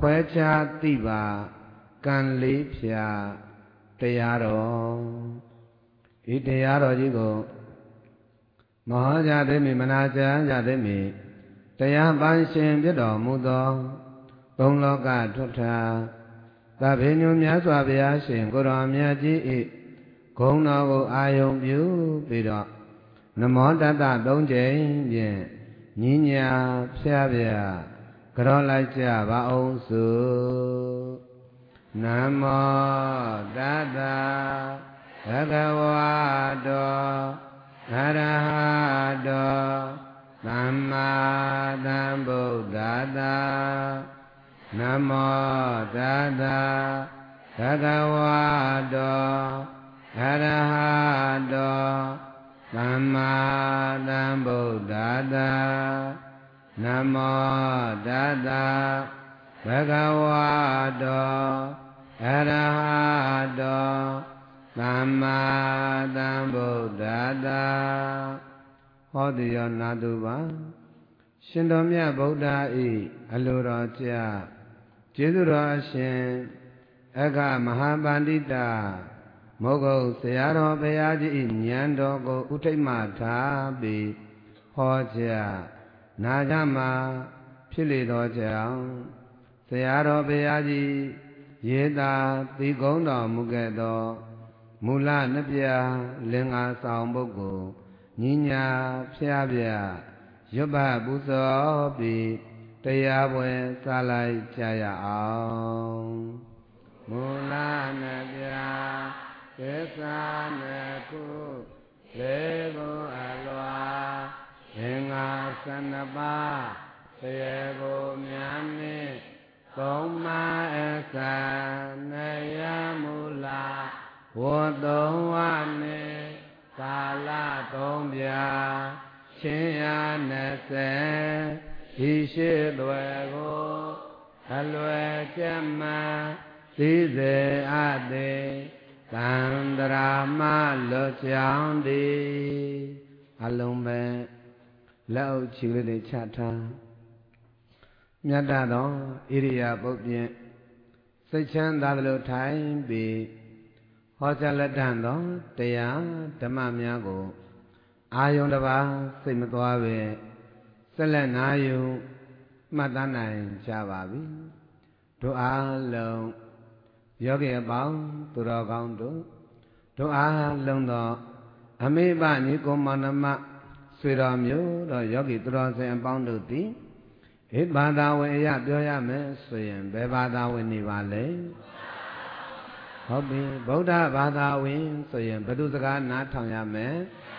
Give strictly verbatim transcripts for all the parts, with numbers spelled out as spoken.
ခွဲခြားသိပါကံလေးဖြာတရားတော်ဤတရားတော်ကြီးကိုမဟောကြားသိမိမနာကြားကြသိမိတရားပိုင်ရှင်ဖြစ်တော်မူသောဘုံလောကထွတ်ထာသဗ္ဗညုမြတ်စွာဘုရားရှင်ကိုရောင်မြတ်ကြီး၏ဂုဏ်တော်ကိုအာယုံပြုပြီးတော့နမောတတသုံးကြိမ်ဖြင့်ညီညာဖျားဖျားကြောလိုက်ကြပါအောင်စုနမောတတဘဂဝတောအရဟတောသမ္မာသမ္ဗုဒ္ဓတ္တနမောတတဘဂဝတောအရဟတောသမ္မာသမ္ဗုဒ္ဓတ္တနမောတတဘဂဝတောအရဟတောသမ္မာသမ္ဗုဒ္ဓတ္တဟောတိယောနာတုပါရှင်တော်မြတ်ဗုဒ္ဓ၏အလိုတော်ကြကျေးဇူးတော်အရှင်အခမဟာပန္တိတမုဂုတ်ဆရာတော်ဘုရားကြီး၏ဉာဏ်တော်ကိုဥထိတ်မှထားပြီးဟောကြားနာကြမှာဖြစ်လေသောကြောင့်ဆရာတော်ဘုရားကြီးရေးသာသိကုံးတော်မူခဲ့သောမူလနှစ်ပြလင်္ကာဆောင်ပုဂ္ဂိုလ်ညီညာဖျားပြရွတ်ပပူဇော်ပြီးတရားပွဲစားလိုက်ကြရအောင်မူလနှစ်ပြသစ္စာနှစ်ခုလေးကိုအလွာလင်္ကာဆန္ဒပါသေကိုမြတ်နှင့်သုံးမအစနယမူလာဝတ်သုံးဝနှင့်ကာလသုံးပြချင်းရနှစ်ဆယ်ဤရှိသွယ်ကိုအလွယ်ကျမသိစေအပ်သည်သန္တရာမလွတ်ကြောင်းသည်အလုံးပဲလက်အုပ်ချီလေးတွေချထားမြတ်သောဣရိယာပုတ်ဖြင့်စိတ်ချမ်းသာသလိုထိုင်ပြီးဟောကြားလက်တန်သောတရားဓမ္မများကိုအာယုံတစ်ပါးစိတ်မသွားပဲဆက်လက်နာယူမှတ်သားနိုင်ကြပါပြီတို့အားလုံးယောဂီအပေါင်းသူတော်ကောင်းတို့တို့အားလုံးသောအမိဘညီကိုမောင်နှမဆွေတော်မျိုးတော်ယောဂီသူတော်စင်အပေါင်းတို့သည်ဣဘာသာဝင်အရပြောရမယ်ဆိုရင်ဘယ်ဘာသာဝင်နေပါလဲဟုတ်ပြီဗုဒ္ဓဘာသာဝင်ဆိုရင်ဘယ်သူစကားနားထောင်ရမယ်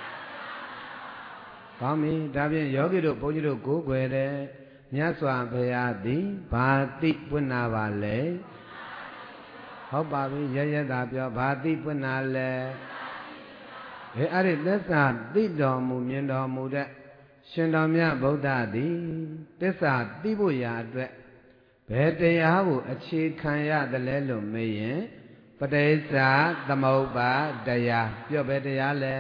ကောင်းပြီဒါဖြင့်ယောဂီတို့ဘုန်းကြီးတို့ကိုးကွယ်တဲ့မြတ်စွာဘုရားသည်ဘာတိပွင့်နာပါလဲဟုတ်ပါပြီရရတာပြောဘာတိပွင့်နာလဲအဲအဲ့ဒီသစ္စာသိတော်မူမြင်တော်မူတဲ့ရှင်တော်မြတ်ဗုဒ္ဓသည်သစ္စာသိဖို့ရာအတွက်ဘယ်တရားကိုအခြေခံရတယ်လဲလို့မေးရင်ပဋိစ္စသမုပ္ပါတရားပြောဘယ်တရားလဲ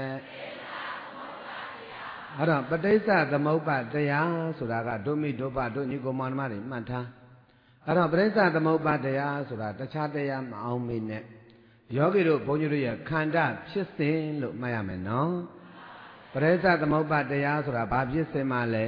အဲ့တော့ပဋိစ္စသမုပ္ပါတရားဆိုတာကဒုမိဒုပဒုညီကိုမောင်နှမတွေမှတ်ထားအဲ့တော့ပဋိစ္စသမုပ္ပါတရားဆိုတာတခြားတရားမအောင်မေးနဲ့ယောဂီတို့ဘုန်းကြီးတို့ရဲ့ခန္ဓာဖြစ်စဉ်လို့မှတ်ရမယ်နော်ပရိစ္ဆသမုပ္ပါတရားဆိုတာဘာဖြစ်စဉ်မှလဲ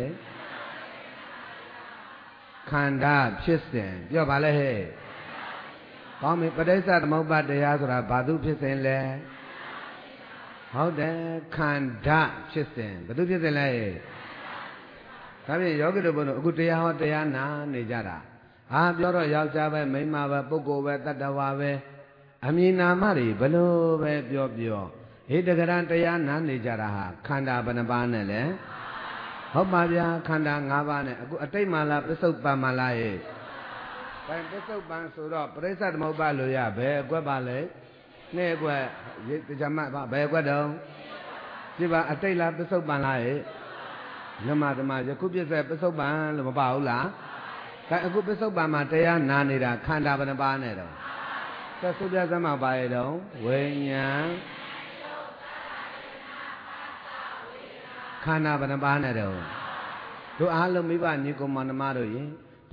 ခန္ဓာဖြစ်စဉ်ပြောပါလေဟဲ့ကောင်းပြီပရိစ္ဆသမုပ္ပါတရားဆိုတာဘာသူဖြစ်စဉ်လဲဟုတ်တယ်ခန္ဓာဖြစ်စဉ်ဘာသူဖြစ်စဉ်လဲဒါဖြင့်ယောဂီတို့ဘုန်းတို့အခုတရားဟောတရားနာနေကြတာအာပြောတော့ယောက်ျားပဲမိန်းမပဲပုဂ္ဂိုလ်ပဲတတ္တဝါပဲအမည်နာမတွေဘလို့ပဲပြောပြောဟိတကရန်တရားနာနေကြတာဟာခန္ဓာဘယ်နှပါးနဲ့လဲဟုတ်ပါဗျာခန္ဓာ၅ပါးနဲ့အခုအတိတ်မှလားပစ္စုပန်မှလားရဲ့ဒါပစ္စုပန်ဆိုတော့ပရိစ္ဆသမုပ္ပါလို့ရဘယ်အကွက်ပါလဲနှစ်အကွက်တရားမှတ်ပါဘယ်အကွက်တုံးဒီပါအတိတ်လားပစ္စုပန်လားရဲ့ညမသမယခုပြည့်စက်ပစ္စုပန်လို့မပါဘူးလားဒါအခုပစ္စုပန်မှာတရားနာနေတာခန္ဓာဘယ်နှပါးနဲ့တော့သက်သုပြသမပါရတော့ဝိညာဉ်ခန္ဓာဘယ်နှပါးနဲ့တော့တို့အားလုံးမိဘညီကောင်မနှမတို့ရင်ဘ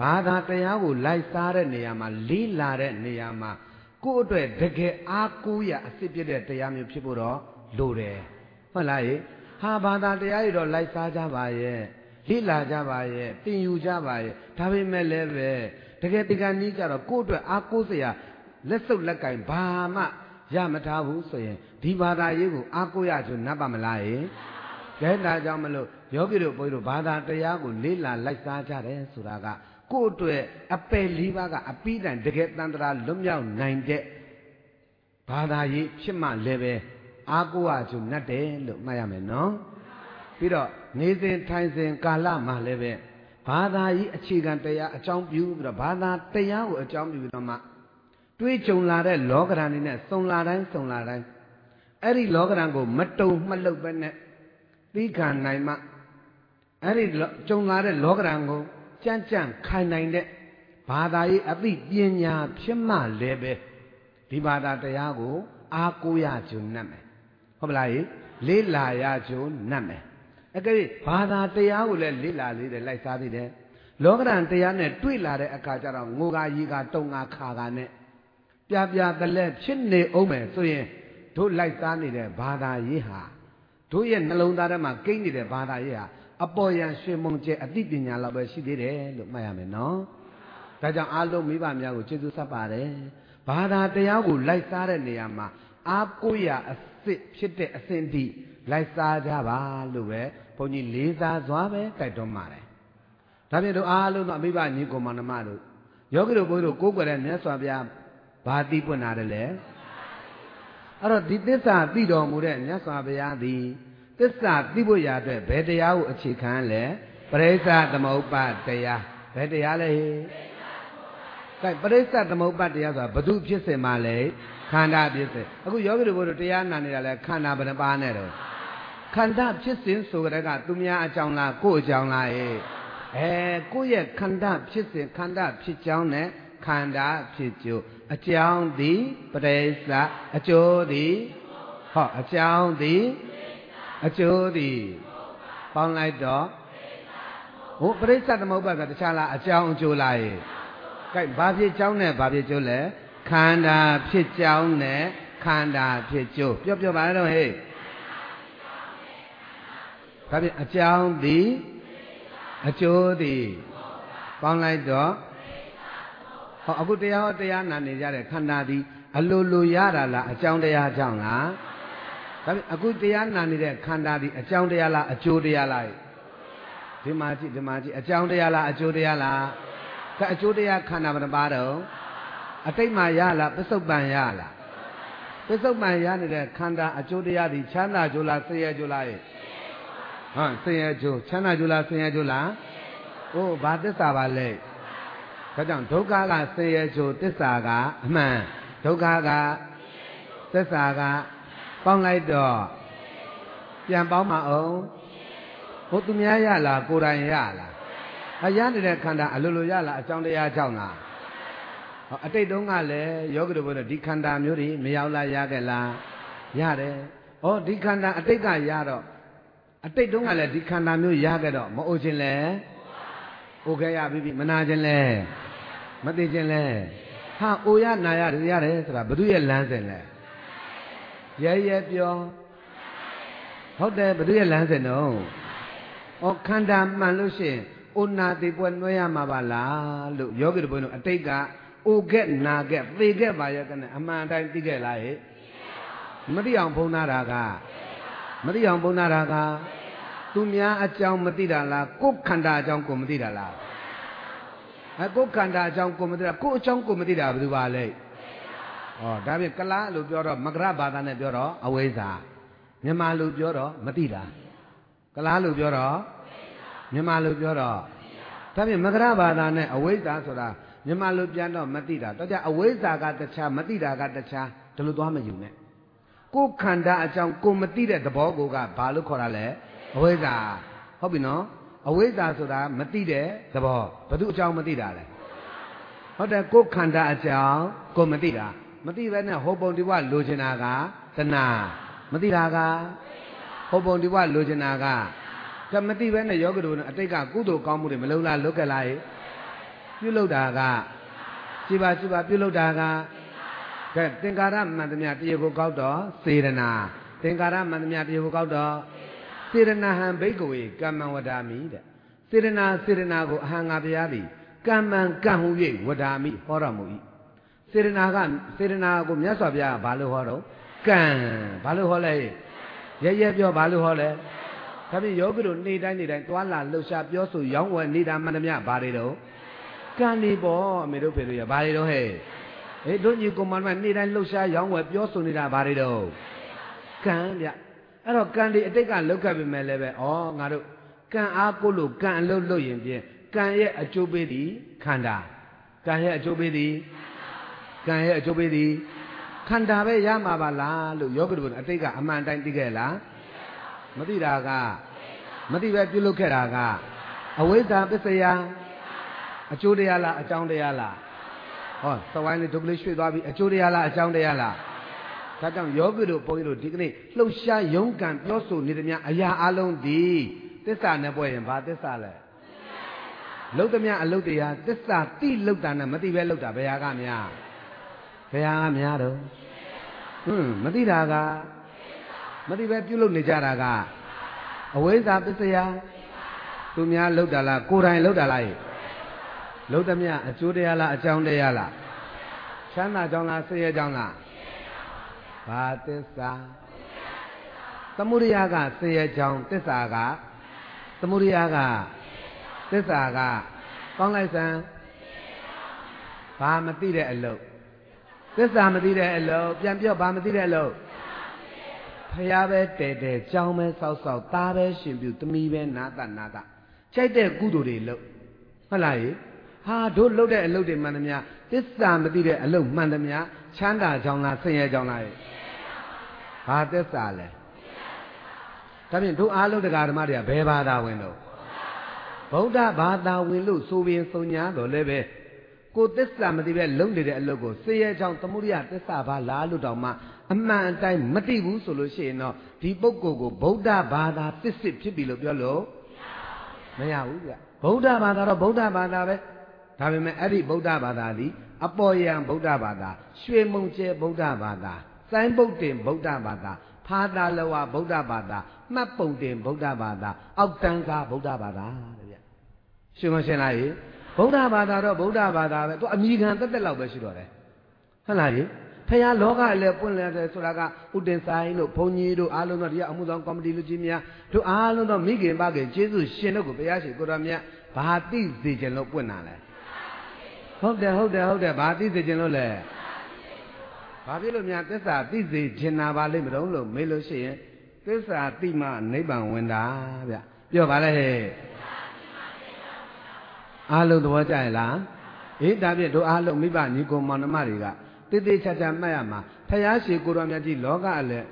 ဘာသာတရားကိုလိုက်စားတဲ့နေရာမှာလေးလာတဲ့နေရာမှာကိုယ့်အတွက်တကယ်အားကိုးရအစစ်ပြတဲ့တရားမျိုးဖြစ်ဖို့တော့လိုတယ်ဟုတ်လားယေဟာဘာသာတရားတွေတော့လိုက်စားကြပါရဲ့လေးလာကြပါရဲ့သင်ယူကြပါရဲ့ဒါပေမဲ့လည်းပဲတကယ်ဒီကနေ့ကျတော့ကိုယ့်အတွက်အားကိုးစရာလက်စုပ်လက်ကင်ဘာမှရမထားဘူးဆိုရင်ဒီဘာသာရေးကိုအားကိုးရချင်နပ်ပါမလားယေကဲဒါကြောင့်မလို့ယောဂီတို့ဘုန်းကြီးတို့ဘာသာတရားကိုလေးလာလိုက်စားကြတယ်ဆိုတာကကိုယ့်အတွက်အပယ်လေးပါးကအပိတိုင်တကယ်တန်ត្រာလွတ်မြောက်နိုင်တဲ့ဘာသာရေးဖြစ်မှလည်းပဲအားကိုးရချင်နတ်တယ်လို့မှတ်ရမယ်နော်ပြီးတော့နေစဉ်ထိုင်စဉ်ကာလမှာလည်းပဲဘာသာရေးအခြေခံတရားအကြောင်းပြုပြီးတော့ဘာသာတရားကိုအကြောင်းပြုပြီးတော့မှတွေးကြုံလာတဲ့လောကဓာတ်နဲ့စုံလာတိုင်းစုံလာတိုင်းအဲ့ဒီလောကဓာတ်ကိုမတုံမလှုပ်ပဲနဲ့သိခံနိုင်မှအဲ့ဒီကြုံလာတဲ့လောကဓာတ်ကိုကြံ့ကြံ့ခိုင်နိုင်တဲ့ဘာသာရေးအသိပညာဖြစ်မှလည်းပဲဒီဘာသာတရားကိုအားကိုးရကြုံနဲ့မယ်ဟုတ်ပလားယေလေးလာရကြုံနဲ့မယ်အကယ်၍ဘာသာတရားကိုလည်းလေးလာလေးတယ်လိုက်စားသေးတယ်လောကဓာတ်တရားနဲ့တွေ့လာတဲ့အခါကျတော့ငိုကရီကတုံကခါကနဲ့ပြပြတလဲဖြစ်နေအောင်မယ်ဆိုရင်တို့လိုက်စားနေတဲ့ဘာသာရေးဟာတို့ရဲ့နှလုံးသားထဲမှာကိန်းနေတဲ့ဘာသာရေးဟာအပေါ်ယံရွှေမုံကျဲအသိပညာလောက်ပဲရှိသေးတယ်လို့မှတ်ရမယ်နော်ဒါကြောင့်အားလုံးမိဘများကိုကျေးဇူးဆက်ပါတယ်ဘာသာတရားကိုလိုက်စားတဲ့နေရာမှာအားကိုးရအစစ်ဖြစ်တဲ့အစဉ်ထိလိုက်စားကြပါလို့ပဲဘုန်းကြီးလေးစားစွာပဲတိုက်တွန်းပါတယ်ဒါဖြင့်တို့အားလုံးသောအမိဘညီကိုမောင်နှမတို့ယောဂီတို့ဘုန်းကြီးတို့ကိုးကွယ်တဲ့မြတ်စွာဘုရားဘာတိပွင့်လာတယ်လဲအဲ့တော့ဒီသစ္စာသိတော်မူတဲ့မြတ်စွာဘုရားသည်သစ္စာသိဖို့ရအတွက်ဘယ်တရားကိုအခြေခံလဲပရိစ္ဆသမုပ္ပါတရားဘယ်တရားလဲကဲပရိစ္ဆသမုပ္ပါတရားဆိုတာဘု து ဖြစ်စေမှလဲခန္ဓာဖြစ်စေအခုယောဂီတို့ဘုရားတရားနာနေတာလဲခန္ဓာဘယ်နှပါးနဲ့တော့ခန္ဓာဖြစ်စဉ်ဆိုကြတဲ့ကသူများအကြောင်းလားကိုယ့်အကြောင်းလားအေးအဲကိုယ့်ရဲ့ခန္ဓာဖြစ်စဉ်ခန္ဓာဖြစ်ကြောင်းနဲ့ခန္ဓာဖြစ်ကျိုးအကြောင်းသည်ပရိစ္ဆအကျိုးသည်ဟောအကြောင်းသည်အကျိုးသည်ပေါင်းလိုက်တော့ဟိုပရိစ္ဆသမုပ္ပါကတခြားလားအကြောင်းအကျိုးလားရေကဲဘာဖြစ်ကြောင်းနဲ့ဘာဖြစ်ကျိုးလဲခန္ဓာဖြစ်ကြောင်းနဲ့ခန္ဓာဖြစ်ကျိုးပြောပြောပါတော့ဟဲ့ဒါဖြင့်အကြောင်းသည်အကျိုးသည်ပေါင်းလိုက်တော့ဟောအခုတရားဟောတရားနာနေကြတဲ့ခန္ဓာသည်အလိုလိုရတာလားအကြောင်းတရားကြောင့်လားဒါဖြင့်အခုတရားနာနေတဲ့ခန္ဓာသည်အကြောင်းတရားလားအကျိုးတရားလားဒီမှာကြည့်ဒီမှာကြည့်အကြောင်းတရားလားအကျိုးတရားလားကဲအကျိုးတရားခန္ဓာဘယ်နှပါတော့အတိတ်မှာရလားပစ္စုပန်ရလားပစ္စုပန်ရနေတဲ့ခန္ဓာအကျိုးတရားသည်ချမ်းသာကြိုးလားဆင်းရဲကြိုးလားဟမ်ဆင်းရဲကြိုးချမ်းသာကြိုးလားဆင်းရဲကြိုးလားဟိုဘာသစ္စာပါလဲဒါကြောင့်ဒုက္ခကဆင်းရဲကြိုးသစ္စာကအမှန်ဒုက္ခကသစ္စာကပေါင်းလိုက်တော့ပြန်ပေါင်းမအောင်ဟိုသူများရလားကိုယ်တိုင်ရလားအရနေတဲ့ခန္ဓာအလိုလိုရလားအကြောင်းတရားကြောင့်လားဟောအတိတ်တုန်းကလည်းယောဂီတို့ဘုရားဒီခန္ဓာမျိုးတွေမရောက်လားရခဲ့လားရတယ်ဟောဒီခန္ဓာအတိတ်ကရတော့အတိတ်တုန်းကလည်းဒီခန္ဓာမျိုးရခဲ့တော့မအိုခြင်းလဲအိုခဲ့ရပြီမနာခြင်းလဲမသိခြင်းလဲဟာအိုရနာရရတယ်ဆိုတာဘု து ရဲ့လမ်းစဉ်လဲရဲရဲပြောဟုတ်တယ်ဘု து ရဲ့လမ်းစဉ်တော့ဩခန္ဓာမှန်လို့ရှိရင်အိုနာတိပွဲနှွဲရမှာပါလားလို့ယောဂီတို့ဘုန်းတော်အတိတ်ကအိုခဲ့နာခဲ့သေခဲ့ပါရဲ့ကနေအမှန်တိုင်းသိခဲ့လားဟဲ့မသိအောင်ဘုံနာတာကမသိအောင်ဘုံနာတာကသူများအကြောင်းမသိတာလားကိုယ်ခန္ဓာအကြောင်းကိုမသိတာလားအဲကိုယ်ခန္ဓာအကြောင်းကိုမသိတာကိုယ်အကြောင်းကိုမသိတာဘယ်သူပါလဲဩဒါဖြင့်ကလားလို့ပြောတော့မကရဘာသာနဲ့ပြောတော့အဝိဇ္ဇာမြန်မာလို့ပြောတော့မသိတာကလားလို့ပြောတော့မြန်မာလို့ပြောတော့ဒါဖြင့်မကရဘာသာနဲ့အဝိဇ္ဇာဆိုတာမြန်မာလို့ပြန်တော့မသိတာတော့ကြအဝိဇ္ဇာကတခြားမသိတာကတခြားဒီလိုသွားမယူနဲ့ကိုယ်ခန္ဓာအကြောင်းကိုမသိတဲ့သဘောကိုကဘာလို့ခေါ်တာလဲအဝိဇ္ဇာဟုတ်ပြီနော်အဝိဇ္ဇာဆိုတာမသိတဲ့သဘောဘယ်သူအကြောင်းမသိတာလဲဟုတ်တယ်ကိုယ်ခန္ဓာအကြောင်းကိုမသိတာမသိဘဲနဲ့ဟောပုံဒီဝလိုချင်တာကတဏှာမသိတာကဟောပုံဒီဝလိုချင်တာကဒါမသိဘဲနဲ့ယောဂီတို့အတိတ်ကကုသိုလ်ကောင်းမှုတွေမလုံလားလွတ်ကြလားဟဲ့ပြုလုပ်တာကကြည်ပါကြည်ပါပြုလုပ်တာကကဲသင်္ကာရမှန်သမျှတရားကိုကောက်တော့စေရနာသင်္ကာရမှန်သမျှတရားကိုကောက်တော့စေရနာဟံဘိက္ခဝေကမ္မံဝဒာမိတဲ့စေရနာစေရနာကိုအဟံငါဘုရားသည်ကမ္မံကံဟု၍ဝဒာမိဟောတော်မူ၏စေရနာကစေရနာကိုမြတ်စွာဘုရားကဘာလို့ဟောတော့ကံဘာလို့ဟောလဲရဲရဲပြောဘာလို့ဟောလဲဒါဖြင့်ယောဂီတို့နေ့တိုင်းနေ့တိုင်းသွာလာလှုပ်ရှားပြောဆိုရောင်းဝယ်နေတာမှန်သမျှဘာတွေတော့ကံနေပေါ့အမေတို့ဖေတို့ရဘာတွေတော့ဟဲ့ဟေးတို့ညီကောင်မတို့နေ့တိုင်းလှုပ်ရှားရောင်းဝယ်ပြောဆိုနေတာဘာတွေတော့ကံဗျအဲ့တော့ကံဒီအတိတ်ကလောက်ကပ်ပြီမဲ့လည်းပဲဩငါတို့ကံအားကိုလို့ကံအလုပ်လုပ်ရင်ဖြင့်ကံရဲ့အကျိုးပေးသည်ခန္ဓာကံရဲ့အကျိုးပေးသည်ကံရဲ့အကျိုးပေးသည်ခန္ဓာပဲရမှာပါလားလို့ယောဂီတို့အတိတ်ကအမှန်တိုင်းသိခဲ့လားမသိတာကမသိပဲပြုလုပ်ခဲ့တာကအဝိဇ္ဇာပစ္စယအကျိုးတရားလားအကြောင်းတရားလားဟောသဝိုင်းလေးဒုက္ခလေးရွှေ့သွားပြီအကျိုးတရားလားအကြောင်းတရားလားဒါကြောင့်ယောဂီတို့ဘုန်းကြီးတို့ဒီကနေ့လှုပ်ရှားရုန်းကန်ပြောဆိုနေသမျှအရာအလုံးဒီသစ္စာနဲ့ပွဲရင်ဘာသစ္စာလဲလှုပ်သမျှအလုပ်တရားသစ္စာတိလှုပ်တာနဲ့မသိပဲလှုပ်တာဘယ်ဟာကများဘယ်ဟာကများတော့ဟွန်းမသိတာကမသိပဲပြုလုပ်နေကြတာကအဝိဇ္ဇာပစ္စယသူများလှုပ်တာလားကိုယ်တိုင်လှုပ်တာလားလှုပ်သမျှအကျိုးတရားလားအကြောင်းတရားလားချမ်းသာကြောင်းလားဆင်းရဲကြောင်းလားဘာသစ္စာသမုဒိယကဆင်းရဲကြောင်းသစ္စာကသမုဒိယကသစ္စာကကောင်းလိုက်စမ်းဘာမသိတဲ့အလုပ်သစ္စာမသိတဲ့အလုပ်ပြန်ပြောဘာမသိတဲ့အလုပ်ဖျားပဲတဲတဲကြောင်းပဲစောက်စောက်သားပဲရှင်ပြုသမီးပဲနာတနာတကြိုက်တဲ့ကုသိုလ်တွေလုပ်ဟုတ်လားဟာတို့လုပ်တဲ့အလုပ်တွေမှန်သမျှသစ္စာမသိတဲ့အလုပ်မှန်သမျှချမ်းသာကြောင်းလားဆင်းရဲကြောင်းလားဘာသစ္စာလဲဒါဖြင့်တို့အားလုံးတရားဓမ္မတွေကဘယ်ဘာသာဝင်တော့ဗုဒ္ဓဘာသာဝင်လို့ဆိုပြီးစုံညာတော့လည်းပဲကိုသစ္စာမသိပဲလုံးနေတဲ့အလုပ်ကိုဆင်းရဲကြောင်းသမုဒိယသစ္စာဘာလားလို့တောင်မှအမှန်အတိုင်းမသိဘူးဆိုလို့ရှိရင်တော့ဒီပုဂ္ဂိုလ်ကိုဗုဒ္ဓဘာသာသစ္စစ်ဖြစ်ပြီလို့ပြောလို့မရဘူးဗျဗုဒ္ဓဘာသာတော့ဗုဒ္ဓဘာသာပဲဒါပေမဲ့အဲ့ဒီဗုဒ္ဓဘာသာသည်အပေါ်ယံဗုဒ္ဓဘာသာရွှေမုံကျဲဗုဒ္ဓဘာသာစိုင်းပုတ်တင်ဗုဒ္ဓဘာသာဖာသာလဝဗုဒ္ဓဘာသာမှတ်ပုံတင်ဗုဒ္ဓဘာသာအောက်တန်းကားဗုဒ္ဓဘာသာတဲ့ဗျရှင်းမရှင်းလားဗုဒ္ဓဘာသာတော့ဗုဒ္ဓဘာသာပဲသူအမိခံတက်တက်လောက်ပဲရှိတော့တယ်ဟုတ်လားကြီးဖခင်လောကလည်းပွင့်လဲတယ်ဆိုတာကဥတင်ဆိုင်တို့ဘုန်းကြီးတို့အားလုံးတော့ဒီကအမှုဆောင်ကော်မတီလူကြီးများတို့အားလုံးတော့မိခင်ပါခင်ကျေးဇူးရှင်တို့ကိုဘုရားရှင်ကိုတော်မြတ်ဘာသိစေခြင်းလို့ပွင့်တာလဲဟုတ်တယ်ဟုတ်တယ်ဟုတ်တယ်ဘာသိစေခြင်းလို့လဲဘာဖြစ်လို့များသစ္စာသိစေခြင်းနာပါလိမ့်မလို့လို့မေးလို့ရှိရင်သစ္စာသိမှနိဗ္ဗာန်ဝင်တာဗျပြောပါလေဟဲ့အားလုံးသဘောကျရဲ့လားအေးဒါဖြင့်တို့အားလုံးမိဘညီကိုမောင်နှမတွေကတိတိကျကျမှတ်ရမှာဖယားရှိကိုတော်မြတ်ကြီးလောကလည်း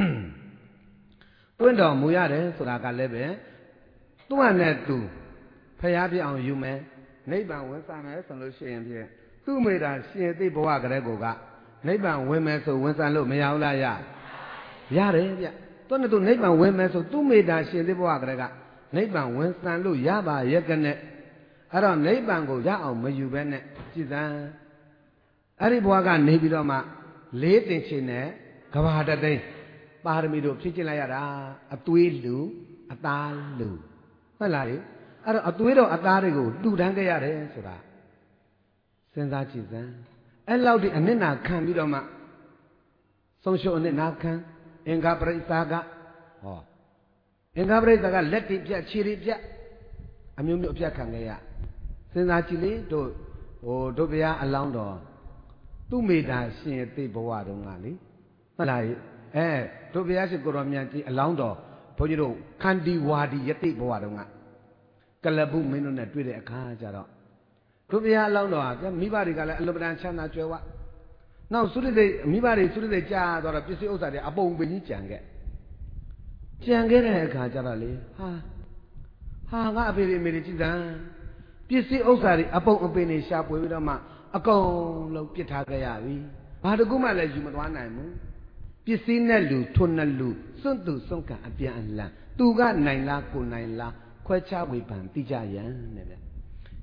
တွင်းတော်မူရတယ်ဆိုတာကလည်းပဲသူ့ဟာနဲ့သူဖယားပြအောင်ယူမယ်နိဗ္ဗာန်ဝင်စားမယ်ဆိုလို့ရှိရင်ဖြင့်သူ့မိတာရှင်သိဘဝကလေးကိုကနိဗ္ဗာန်ဝင်မယ်ဆိုဝင်စားလို့မရဘူးလားရရတယ်ဗျသူနဲ့သူနိဗ္ဗာန်ဝင်မယ်ဆိုသူ့မိတာရှင်သိဘဝကလေးကနိဗ္ဗာန်ဝင်စားလို့ရပါရဲ့ကနဲ့အဲ့တော့နိဗ္ဗာန်ကိုရအောင်မယူဘဲနဲ့ကြည်စမ်းအဲ့ဒီဘဝကနေပြီးတော့မှလေးတင်ချင်းနဲ့ကဘာတသိန်းပါရမီတို့ဖြည့်ကျင့်လိုက်ရတာအသွေးလူအသားလူဟုတ်လားလေအဲ့တော့အသွေးတော်အသားတွေကိုလှူဒန်းခဲ့ရတယ်ဆိုတာစဉ်းစားကြည့်စမ်းအဲ့လောက်ဒီအနစ်နာခံပြီးတော့မှဆုံးရှုံးအနစ်နာခံအင်္ဂါပရိစ္ဆာကဟောအင်္ဂါပရိစ္ဆာကလက်တိပြတ်ခြေတိပြတ်အမျိုးမျိုးအပြတ်ခံခဲ့ရစဉ်းစားကြည့်လေတို့ဟိုတို့ဘုရားအလောင်းတော်သူ့မိတာရှင်သိဘဝတုန်းကလေဟုတ်လားအဲတို့ဘုရားရှိကိုတော်မြတ်ကြီးအလောင်းတော်ဘုန်းကြီးတို့ခန္တီဝါဒီယတိဘဝတုန်းကကလပုမင်းတို့နဲ့တွေ့တဲ့အခါကျတော့တို့ဘုရားအလောင်းတော်ဟာမိဘတွေကလည်းအလုပဒံချမ်းသာကြွယ်ဝနောက်သုတိသိမိဘတွေသုတိသိကြာတော့ပစ္စည်းဥစ္စာတွေအပုံပင်ကြီးကြံခဲ့ကြံခဲ့တဲ့အခါကျတော့လေဟာဟာငါအဖေတွေမေတွေကြည်စမ်းပစ္စည်းဥစ္စာတွေအပုံအပင်တွေရှာပွေပြီးတော့မှအကုန်လုံးပြစ်ထားကြရပြီဘာတကူမှလည်းယူမသွားနိုင်ဘူးပစ္စည်းနဲ့လူထွန်းနဲ့လူစွန့်သူစွန့်ကအပြန်အလှန်သူကနိုင်လားကိုနိုင်လားခွဲခြားဝေဖန်သိကြရန်တဲ့ဗျ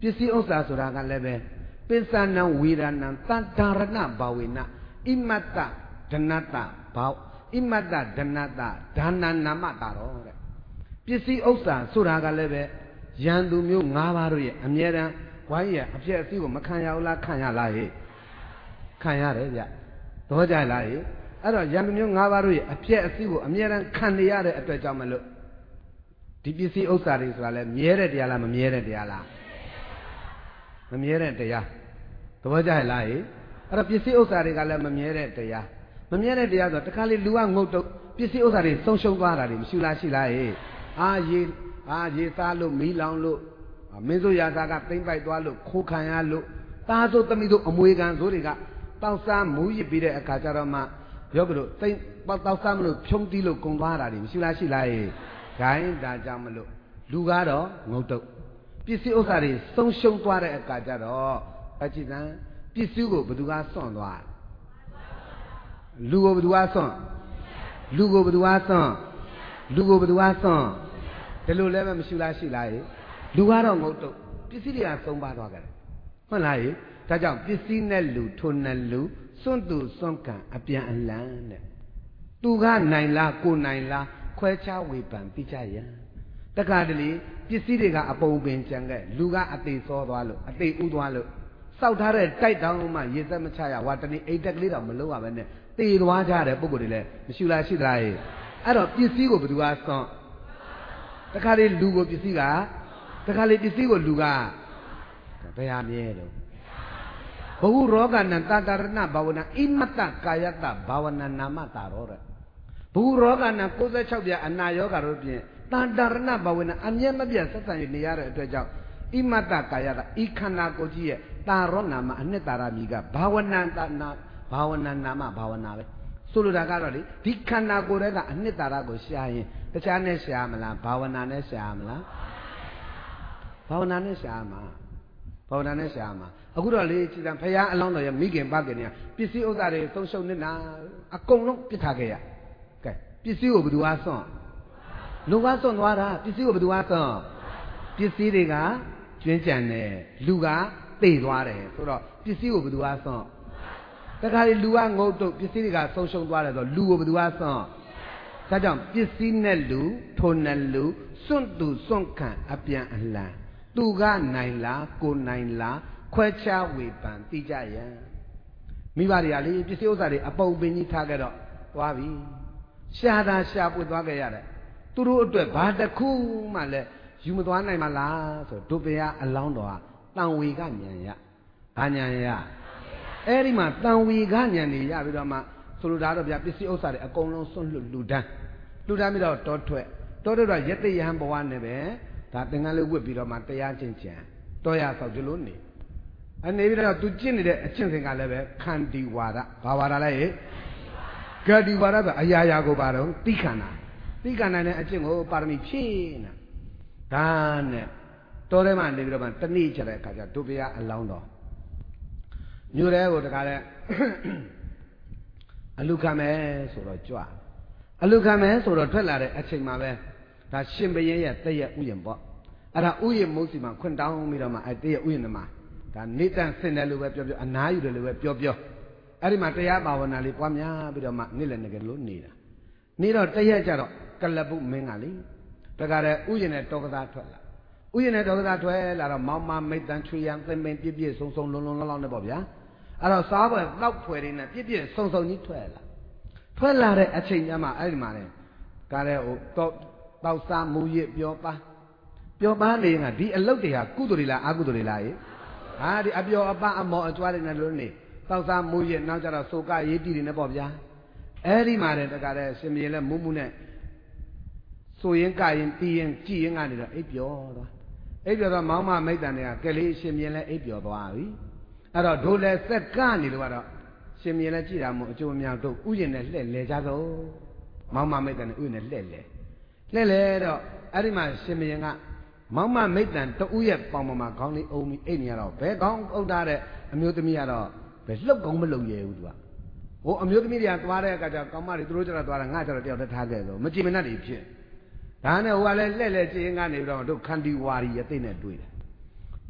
ပစ္စည်းဥစ္စာဆိုတာကလည်းပဲပိဿနံဝေဒနံတန္တာရဏဘာဝေနဣမတ္တဒနတ္တဘောဣမတ္တဒနတ္တဒါနနာမတာရောတဲ့ပစ္စည်းဥစ္စာဆိုတာကလည်းပဲယံသူမျိုး၅ပါးတို့ရဲ့အမြဲတမ်းဝိုင်းရအပြည့်အစည်းကိုမခံရဘူးလားခံရလားဟဲ့ခံရတယ်ဗျတော့ကြလားဟဲ့အဲ့တော့ယံသူမျိုး၅ပါးတို့ရဲ့အပြည့်အစည်းကိုအမြဲတမ်းခံနေရတဲ့အတွက်ကြောင့်မလို့ဒီပစ္စည်းဥစ္စာတွေဆိုတာလဲမြဲတဲ့တရားလားမမြဲတဲ့တရားလားမမြဲတဲ့တရားသဘောကျလားဟဲ့အဲ့တော့ပစ္စည်းဥစ္စာတွေကလည်းမမြဲတဲ့တရားမမြဲတဲ့တရားဆိုတော့တခါလေလူကငုတ်တုတ်ပစ္စည်းဥစ္စာတွေဆုံးရှုံးသွားတာတွေမရှိလားရှိလားဟဲ့အာရေအာရေသားလို့မီးလောင်လို့မင်းတို့ရာသားကသိမ့်ပိုက်သွားလို့ခိုးခံရလို့သားဆိုသမီးတို့အမွေခံဆိုတွေကတောက်စားမူးရစ်ပြီးတဲ့အခါကျတော့မှရောကလို့သိမ့်ပေါက်တောက်စားမလို့ဖြုံးတီးလို့ကုန်သွားတာတွေမရှိလားရှိလားဟဲ့ဂိုင်းဒါကြောင့်မလို့လူကတော့ငုတ်တုတ်ပစ္စည်းဥစ္စာတွေဆုံးရှုံးသွားတဲ့အခါကျတော့အကြည့်စမ်းပစ္စည်းကိုဘယ်သူကစွန့်သွားလူကိုဘယ်သူကစွန့်လူကိုဘယ်သူကစွန့်လူကိုဘယ်သူကစွန့်ဒီလိုလည်းမရှိလားရှိလားဟဲ့လူကတော့ငုတ်တုတ်ပစ္စည်းတွေကဆုံးပါသွားကြတယ်ဟုတ်လားဟဲ့ဒါကြောင့်ပစ္စည်းနဲ့လူထိုနဲ့လူစွန့်သူစွန့်ကံအပြန်အလှန်တဲ့သူကနိုင်လားကိုနိုင်လားခွဲခြားဝေဖန်ပြကြရန်တက္ကတလေပစ္စည်းတွေကအပုံပင်ကြံခဲ့လူကအသေးစောသွားလို့အသေးဥသွားလို့စောက်ထားတဲ့တိုက်တောင်မှရေသက်မချရဝါတနေ့အိတ်တက်ကလေးတော့မလုံးရပဲနဲ့သေသွားကြတဲ့ပုံကိုယ်တွေလည်းမရှိလားရှိသလားဟဲ့အဲ့တော့ပစ္စည်းကိုဘယ်သူကစွန့်တခါလေလူကိုပစ္စည်းကတခါလေပစ္စည်းကိုလူကဘယ်ဟာမြဲတော့ဘဝရောဂနံတတရဏဘာဝနာဣမတ္တကာယတဘာဝနာနာမတာရောတဲ့ဘဝရောဂနံ၉၆ပြအနာယောဂတို့ဖြင့်တတရဏဘာဝနာအမြဲမပြတ်ဆက်ဆံနေရတဲ့အတွက်ကြောင့်ဣမတ္တကာယတဤခန္ဓာကိုယ်ကြီးရဲ့တာရောနာမအနှစ်သာရမီကဘာဝနာတနာဘာဝနာနာမဘာဝနာပဲဆိုလိုတာကတော့လေဒီခန္ဓာကိုယ်ရဲ့ကအနှစ်သာရကိုရှာရင်တခြားနဲ့ရှာမလားဘာဝနာနဲ့ရှာမလားဘာဝနာနဲ့ရှာမှာဘာဝနာနဲ့ရှာမှာအခုတော့လေကြည်စံဖရာအလောင်းတော်ရဲ့မိခင်ပခင်เนี่ยပစ္စည်းဥစ္စာတွေသုံးရှုံနေတာအကုန်လုံးပြစ်ထားခဲ့ရကဲပစ္စည်းကိုဘယ်သူအားစွန့်လူကစွန့်သွားတာပစ္စည်းကိုဘယ်သူအားစွန့်ပစ္စည်းတွေကကျွင်းကြံတယ်လူကသိသွားတယ်ဆိုတော့ပစ္စည်းကိုဘယ်သူအားစွန့်တခါလေလူကငုတ်တုတ်ပစ္စည်းတွေကဆုံးရှုံးသွားတယ်ဆိုတော့လူကိုဘယ်သူအားစွန့်ဒါကြောင့်ပစ္စည်းနဲ့လူထိုနဲ့လူစွန့်သူစွန့်ခံအပြန်အလှန်သူကနိုင်လားကိုနိုင်လားခွဲခြားဝေဖန်သိကြရန်မိဘတွေကလေပစ္စည်းဥစ္စာတွေအပုံပင်ကြီးထားကြတော့သွားပြီရှာတာရှာပွေသွားကြရတယ်သူတို့အတွက်ဘာတစ်ခုမှလည်းယူမသွားနိုင်မလားဆိုဒုပယအလောင်းတော်ဟာတန်ဝေကညံရဘာညံရအဲ့ဒီမှာတန်ဝေကညံနေရပြီးတော့မှဆိုလိုတာတော့ဗျပစ္စည်းဥစ္စာတွေအကုန်လုံးစွန့်လွတ်လူတန်းလူတန်းပြီးတော့တောထွက်တောထွက်တော့ယတိယဟံဘဝနဲ့ပဲဒါသင်္ကန်းလေးဝတ်ပြီးတော့မှတရားချင်းချံတောရဆောက်ဒီလိုနေအနေပြီးတော့သူကျင့်နေတဲ့အကျင့်စဉ်ကလည်းပဲခန္တီဝါဒဘာဝါဒလဲဂတိဝါဒပဲအရာရာကိုပါတော့တိခန္ဓာတိခန္ဓာနဲ့အကျင့်ကိုပါရမီဖြည့်နေဒါနဲ့တောထဲမှာနေပြီးတော့မှတနေ့ချက်တဲ့အခါကျဒုပယအလောင်းတော်မြို့ထဲကိုတခါလဲအလူခံမယ်ဆိုတော့ကြွအလူခံမယ်ဆိုတော့ထွက်လာတဲ့အချိန်မှာပဲဒါရှင်ဘရင်ရဲ့တည့်ရဲ့ဥယျာဉ်ပေါ့အဲ့ဒါဥယျာဉ်မုတ်စီမှာခွင့်တောင်းပြီးတော့မှအဲ့တည့်ရဲ့ဥယျာဉ်မှာဒါနေတန်ဆင်တယ်လို့ပဲပြောပြောအနားယူတယ်လို့ပဲပြောပြောအဲ့ဒီမှာတရားဘာဝနာလေးပွားများပြီးတော့မှနေ့လည်းငကလို့နေတာနေတော့တရက်ကြတော့ကလပုမင်းကလေတခါတည်းဥယျာဉ်နဲ့တောကစားထွက်လာဥယျာဉ်နဲ့တောကစားထွက်လာတော့မောင်မမိတ်တန်ချွေရန်သင်ပင်ပြည့်ပြည့်စုံစုံလုံးလုံးလောင်းလောင်းနဲ့ပေါ့ဗျာအဲ့တော့စားပွဲတောက်ဖွယ်တွေနဲ့ပြည့်ပြည့်စုံစုံကြီးထွက်လာထွက်လာတဲ့အချိန်ကျမှအဲ့ဒီမှာလေကားလဲဟိုတောတောက်စားမူရစ်ပြောပါပြောပါနေကဒီအလုတ်တွေဟာကုသိုလ်တွေလားအကုသိုလ်တွေလားဟိဟာဒီအပြောအပအမောအကျွားတွေနဲ့လို့နေတောက်စားမူရစ်နောက်ကြတော့စိုးကရေးတီတွေနဲ့ပေါ့ဗျာအဲ့ဒီမှာတဲ့တခါတည်းရှင်မြေလဲမူးမူးနဲ့ဆိုရင်ကရင်တီးရင်ကြည်ရင်ကနေတော့အိပ်ပျော်သွားအိပ်ပျော်တော့မောင်မမိတ်တန်တွေကကလေးရှင်မြေလဲအိပ်ပျော်သွားပြီအဲ့တော့ဒိုလဲဆက်ကနေလို့ကတော့ရှင်မြေလဲကြည်တာမို့အကျိုးအများတို့ဥယျာဉ်နဲ့လှည့်လဲကြသောမောင်မမိတ်တန်တွေဥယျာဉ်နဲ့လှည့်လဲလှည့်လဲတော့အဲ့ဒီမှာရှင်မြေကမောင်မမိတ်တန်တူရဲ့ပေါင်ပေါ်မှာခေါင်းလေးအုံပြီးအိတ်နေရတော့ဘယ်ခေါင်းအုပ်ထားတဲ့အမျိုးသမီးကတော့ဘယ်လှုပ်ကောင်းမလုံရဘူးသူကဟိုအမျိုးသမီးတွေကသွားတဲ့အခါကျကောင်းမတွေသူတို့ကျတော့သွားတာငါကျတော့တယောက်တည်းထားခဲ့ဆိုမကြည်မနှက်တွေဖြစ်ဒါနဲ့ဟိုကလည်းလှဲ့လှဲ့ကြည်ရင်ကနေပြီးတော့တို့ခန္တီဝါရီအသိနဲ့တွေ့တယ်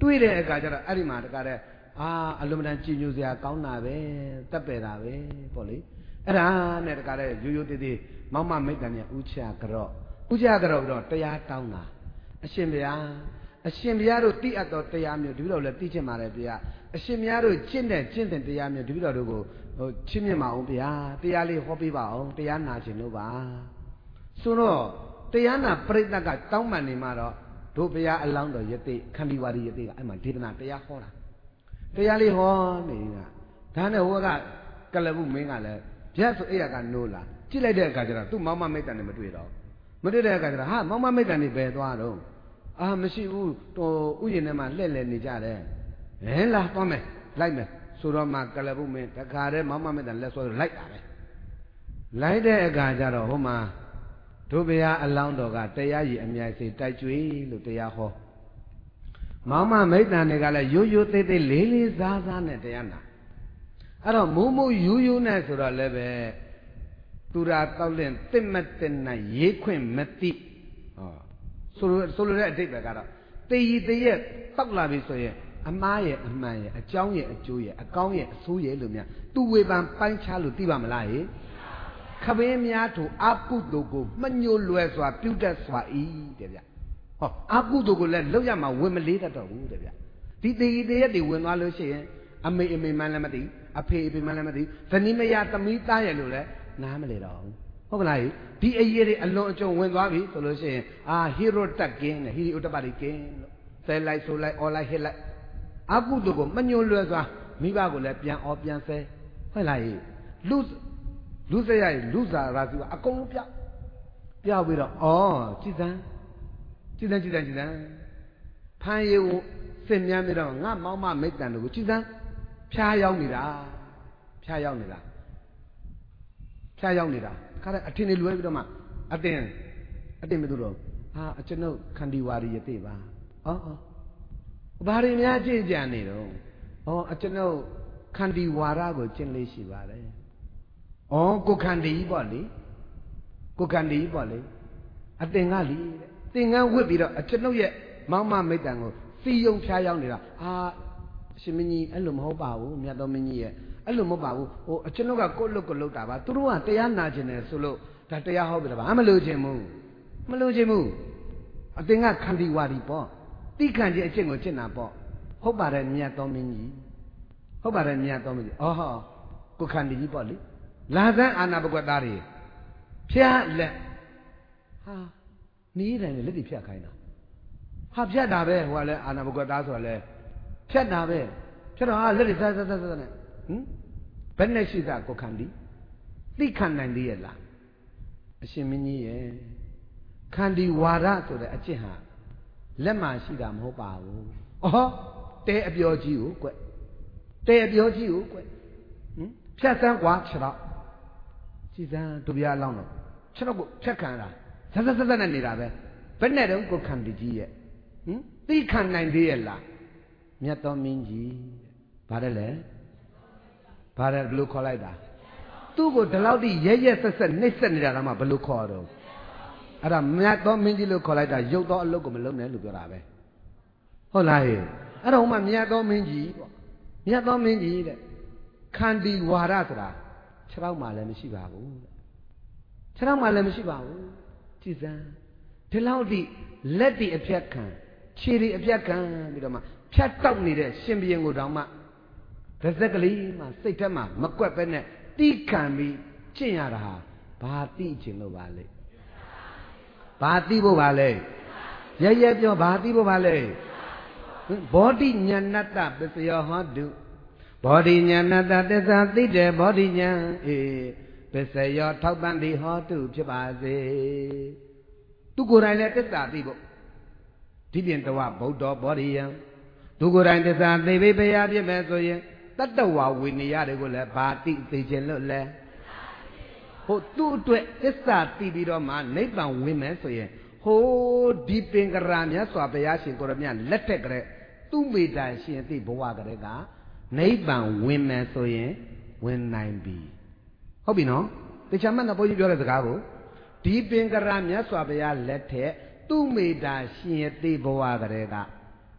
တွေးတဲ့အခါကျတော့အဲ့ဒီမှာတကားတဲ့အာအလုံးမတန်ကြည်ညိုစရာကောင်းတာပဲတက်ပယ်တာပဲပေါ့လေအဲ့ဒါနဲ့တကားတဲ့ရိုးရိုးသေးသေးမောင်မမိတ်တန်နဲ့ဥချကြော့ဥချကြော့တော့တရားတောင်းတာအရှင်ဘုရားအရှင်ဘုရားတို့တိအပ်တော်တရားမျိုးဒီလိုလည်းသိချင်ပါတယ်ဗျာအရှင်ဘုရားတို့ကျင့်တဲ့ကျင့်တဲ့တရားမျိုးဒီလိုတို့ကိုဟိုချစ်မြတ်မအောင်ဗျာတရားလေးဟောပေးပါအောင်တရားနာခြင်းလို့ပါဆိုတော့တရားနာပရိသတ်ကတောင်းပန်နေမှာတော့တို့ဘုရားအလောင်းတော်ယတိခန္တီဝါဒီယတိကအဲ့မှာဒေသနာတရားဟောတာတရားလေးဟောနေတာဒါနဲ့ဟိုကကလပုမင်းကလည်းဗျာဆိုအဲ့ရကနိုးလာကြည့်လိုက်တဲ့အခါကျတော့သူ့မောင်မမိတ်တန်နဲ့မတွေ့တော့မတွေ့တဲ့အခါကျတော့ဟာမောင်မမိတ်တန်နေဘယ်သွားတော့အာမရှိဘူးဟိုဥယျာဉ်ထဲမှာလှည့်လည်နေကြတယ်ဟဲလာသွားမယ်လိုက်မယ်ဆိုတော့မှကလပုမင်းတခါတည်းမောင်မမိတ်တန်လက်ဆွဲလိုက်တာပဲလိုက်တဲ့အခါကျတော့ဟိုမှာတို့ဘုရားအလောင်းတော်ကတရားရည်အမြိုင်စေတိုက်ကျွေးလို့တရားဟောမောင်မမိတ်တန်တွေကလည်းရိုးရိုးသေးသေးလေးလေးစားစားနဲ့တရားနာအဲ့တော့မိုးမိုးယူးယူးနဲ့ဆိုတော့လည်းပဲသူရာတောက်လင့်တစ်မတင်နိုင်ရေးခွင့်မသိဟောဆိုလိုဆိုလိုတဲ့အဓိပ္ပာယ်ကတော့တေရီတရက်တောက်လာပြီဆိုရင်အမားရဲ့အမှန်ရဲ့အကြောင်းရဲ့အကျိုးရဲ့အကောင်းရဲ့အဆိုးရဲ့လို့များသူဝေဖန်ပိုင်းခြားလို့သိပါမလားဟေ့ခပင်းများတို့အကုသိုလ်ကိုမညှို့လွယ်စွာပြုတတ်စွာဤတဲ့ဗျဟောအကုသိုလ်ကိုလည်းလောက်ရမှာဝင်မလေးတတ်တော့ဘူးတဲ့ဗျဒီတေရီတရက်တွေဝင်သွားလို့ရှိရင်အမေအမေမှန်းလည်းမသိအဖေအဖေမှန်းလည်းမသိဇနီးမယားသမီးသားရဲ့လို့လည်းနားမလဲတော့ဘူးဟုတ်ကလားဒီအရေးတွေအလွန်အကျွံဝင်သွားပြီဆိုလို့ရှိရင်အာဟီရိုတက်ကင်းနဲ့ဟီရိုတပတ်ကင်းလို့ဆဲလိုက်ဆိုလိုက်အော်လိုက်ဟစ်လိုက်အကုသိုလ်ကိုမညှို့လွယ်စွာမိဘကိုလည်းပြန်အော်ပြန်ဆဲဟုတ်လားလူလူစရိုက်လူစားရာစုအကုန်လုံးပြပြပြီးတော့ဩကြည်စမ်းကြည်စမ်းကြည်စမ်းကြည်စမ်းဖမ်းရည်ကိုစင်မြန်းပြီးတော့ငါမောင်မမိတ်တန်တို့ကိုကြည်စမ်းဖျားရောက်နေတာဖျားရောက်နေတာဖျားရောက်နေတာခါတဲ့အထင်တွေလွဲပြီးတော့မှအတင်းအတင်းမသူတော့ဟာအကျွန်ုပ်ခန္တီဝါရီရသေးပါဩဩဘာတွေများကြင်ကြံနေတော့ဩအကျွန်ုပ်ခန္တီဝါရကိုကျင့်လေးရှိပါတယ်ဩကိုခန္တီပေါ့လေကိုခန္တီပေါ့လေအတင်ကလीတဲ့တင်ကန်းဝစ်ပြီးတော့အကျွန်ုပ်ရဲ့မောင်မမိတ်တန်ကိုစီယုံဖျားရောက်နေတာအာအရှင်မင်းကြီးအဲ့လိုမဟုတ်ပါဘူးမြတ်တော်မင်းကြီးရဲ့အဲ့လိုမဟုတ်ပါဘူးဟိုအကျွန်ုပ်ကကိုယ့်လုတ်ကိုလုတ်တာပါသူတို့ကတရားနာကျင်တယ်ဆိုလို့ဒါတရားဟောပြတာပါမလို့ခြင်းဘူးမလို့ခြင်းဘူးအတင်ကခန္တီဝါဒီပေါ့တိခန့်ခြင်းအကျင့်ကိုကျင့်တာပေါ့ဟုတ်ပါတယ်မြတ်တော်မင်းကြီးဟုတ်ပါတယ်မြတ်တော်မင်းကြီးအော်ဟောကိုခန္တီကြီးပေါ့လေလာသန်းအာနာပကွက်သားတွေဖျားလက်ဟာနီးတယ်လက်တွေဖြတ်ခိုင်းတာဟာဖြတ်တာပဲဟိုကလည်းအာနာပကွက်သားဆိုတာလဲဖြတ်တာပဲဖြတ်တော့ဟာလက်တွေဆက်ဆက်ဆက်ဆက်နဲ့ဟင်ဘယ်နဲ့ရှိတာကိုခန္တီသိခံနိုင်သေးရဲ့လားအရှင်မင်းကြီးရဲ့ခန္တီဝါဒဆိုတဲ့အကျင့်ဟာလက်မှရှိတာမဟုတ်ပါဘူးအော်တဲအပြောကြီးကိုကွတဲအပြောကြီးကိုကွဟင်ဖြတ်စမ်းกว่าခြေတော့ကြည်စမ်းတို့ပြားလောင်းတော့ခြေတော့ကိုဖြတ်ခံတာဆက်ဆက်ဆက်နဲ့နေတာပဲဘယ်နဲ့တော့ကိုခန္တီကြီးရဲ့ဟင်သိခံနိုင်သေးရဲ့လားမြတ်တော်မင်းကြီးဗါတယ်လေဗါတယ်ဘယ်လိုခေါ်လိုက်တာသူ့ကိုဒီလောက်ထိရဲရဲဆက်ဆက်နှိမ့်ဆက်နေတာကမှဘယ်လိုခေါ်တော့အဲ့ဒါမြတ်တော်မင်းကြီးလို့ခေါ်လိုက်တာရုပ်တော်အလုပ်ကိုမလုပ်နဲ့လို့ပြောတာပဲဟုတ်လားဟဲ့အဲ့တော့မှမြတ်တော်မင်းကြီးပေါ့မြတ်တော်မင်းကြီးတဲ့ခန္တီဝါဒဆိုတာခြေထောက်မှလည်းမရှိပါဘူးခြေထောက်မှလည်းမရှိပါဘူးကြည်စမ်းဒီလောက်ထိလက်တီအဖြတ်ခံခြေတီအဖြတ်ခံပြီးတော့မှဖြတ်တောက်နေတဲ့ရှင်ဘုရင်ကိုတောင်မှဗဇက်ကလေးမှစိတ်ထဲမှာမကွက်ပဲနဲ့တီးခံပြီးကျင့်ရတာဟာဘာတိခြင်းလို့ပါလဲဘာတိဖို့ပါလဲရရပြောဘာတိဖို့ပါလဲဘောဓိညာဏတ္တပစ္စယောဟောတုဘောဓိညာဏတ္တသစ္စာသိတဲ့ဘောဓိညာအေပစ္စယောထောက်ပံ့သည်ဟောတုဖြစ်ပါစေသူကိုယ်တိုင်လည်းသစ္စာသိဖို့ဒီပြင်တဝဗုဒ္ဓဘောဓိယံသူကိုယ်တိုင်သစ္စာသိပြီဘုရားဖြစ်မယ်ဆိုရင်တတ္တဝဝိနည်းတွေကိုလည်းဘာတိသိခြင်းလို့လဲဟုတ်သူ့အတွက်သစ္စာသိပြီးတော့မှနိဗ္ဗာန်ဝင်မယ်ဆိုရင်ဟိုးဒီပင်ကရာမြတ်စွာဘုရားရှင်ကိုရမြတ်လက်ထက်ကလေးသူ့မိတာရှင်သိဘဝကလေးကနိဗ္ဗာန်ဝင်မယ်ဆိုရင်ဝင်နိုင်ပြီဟုတ်ပြီနော်တခြားမှတ်တော့ဘုန်းကြီးပြောတဲ့စကားကိုဒီပင်ကရာမြတ်စွာဘုရားလက်ထက်သူ့မိတာရှင်သိဘဝကလေးက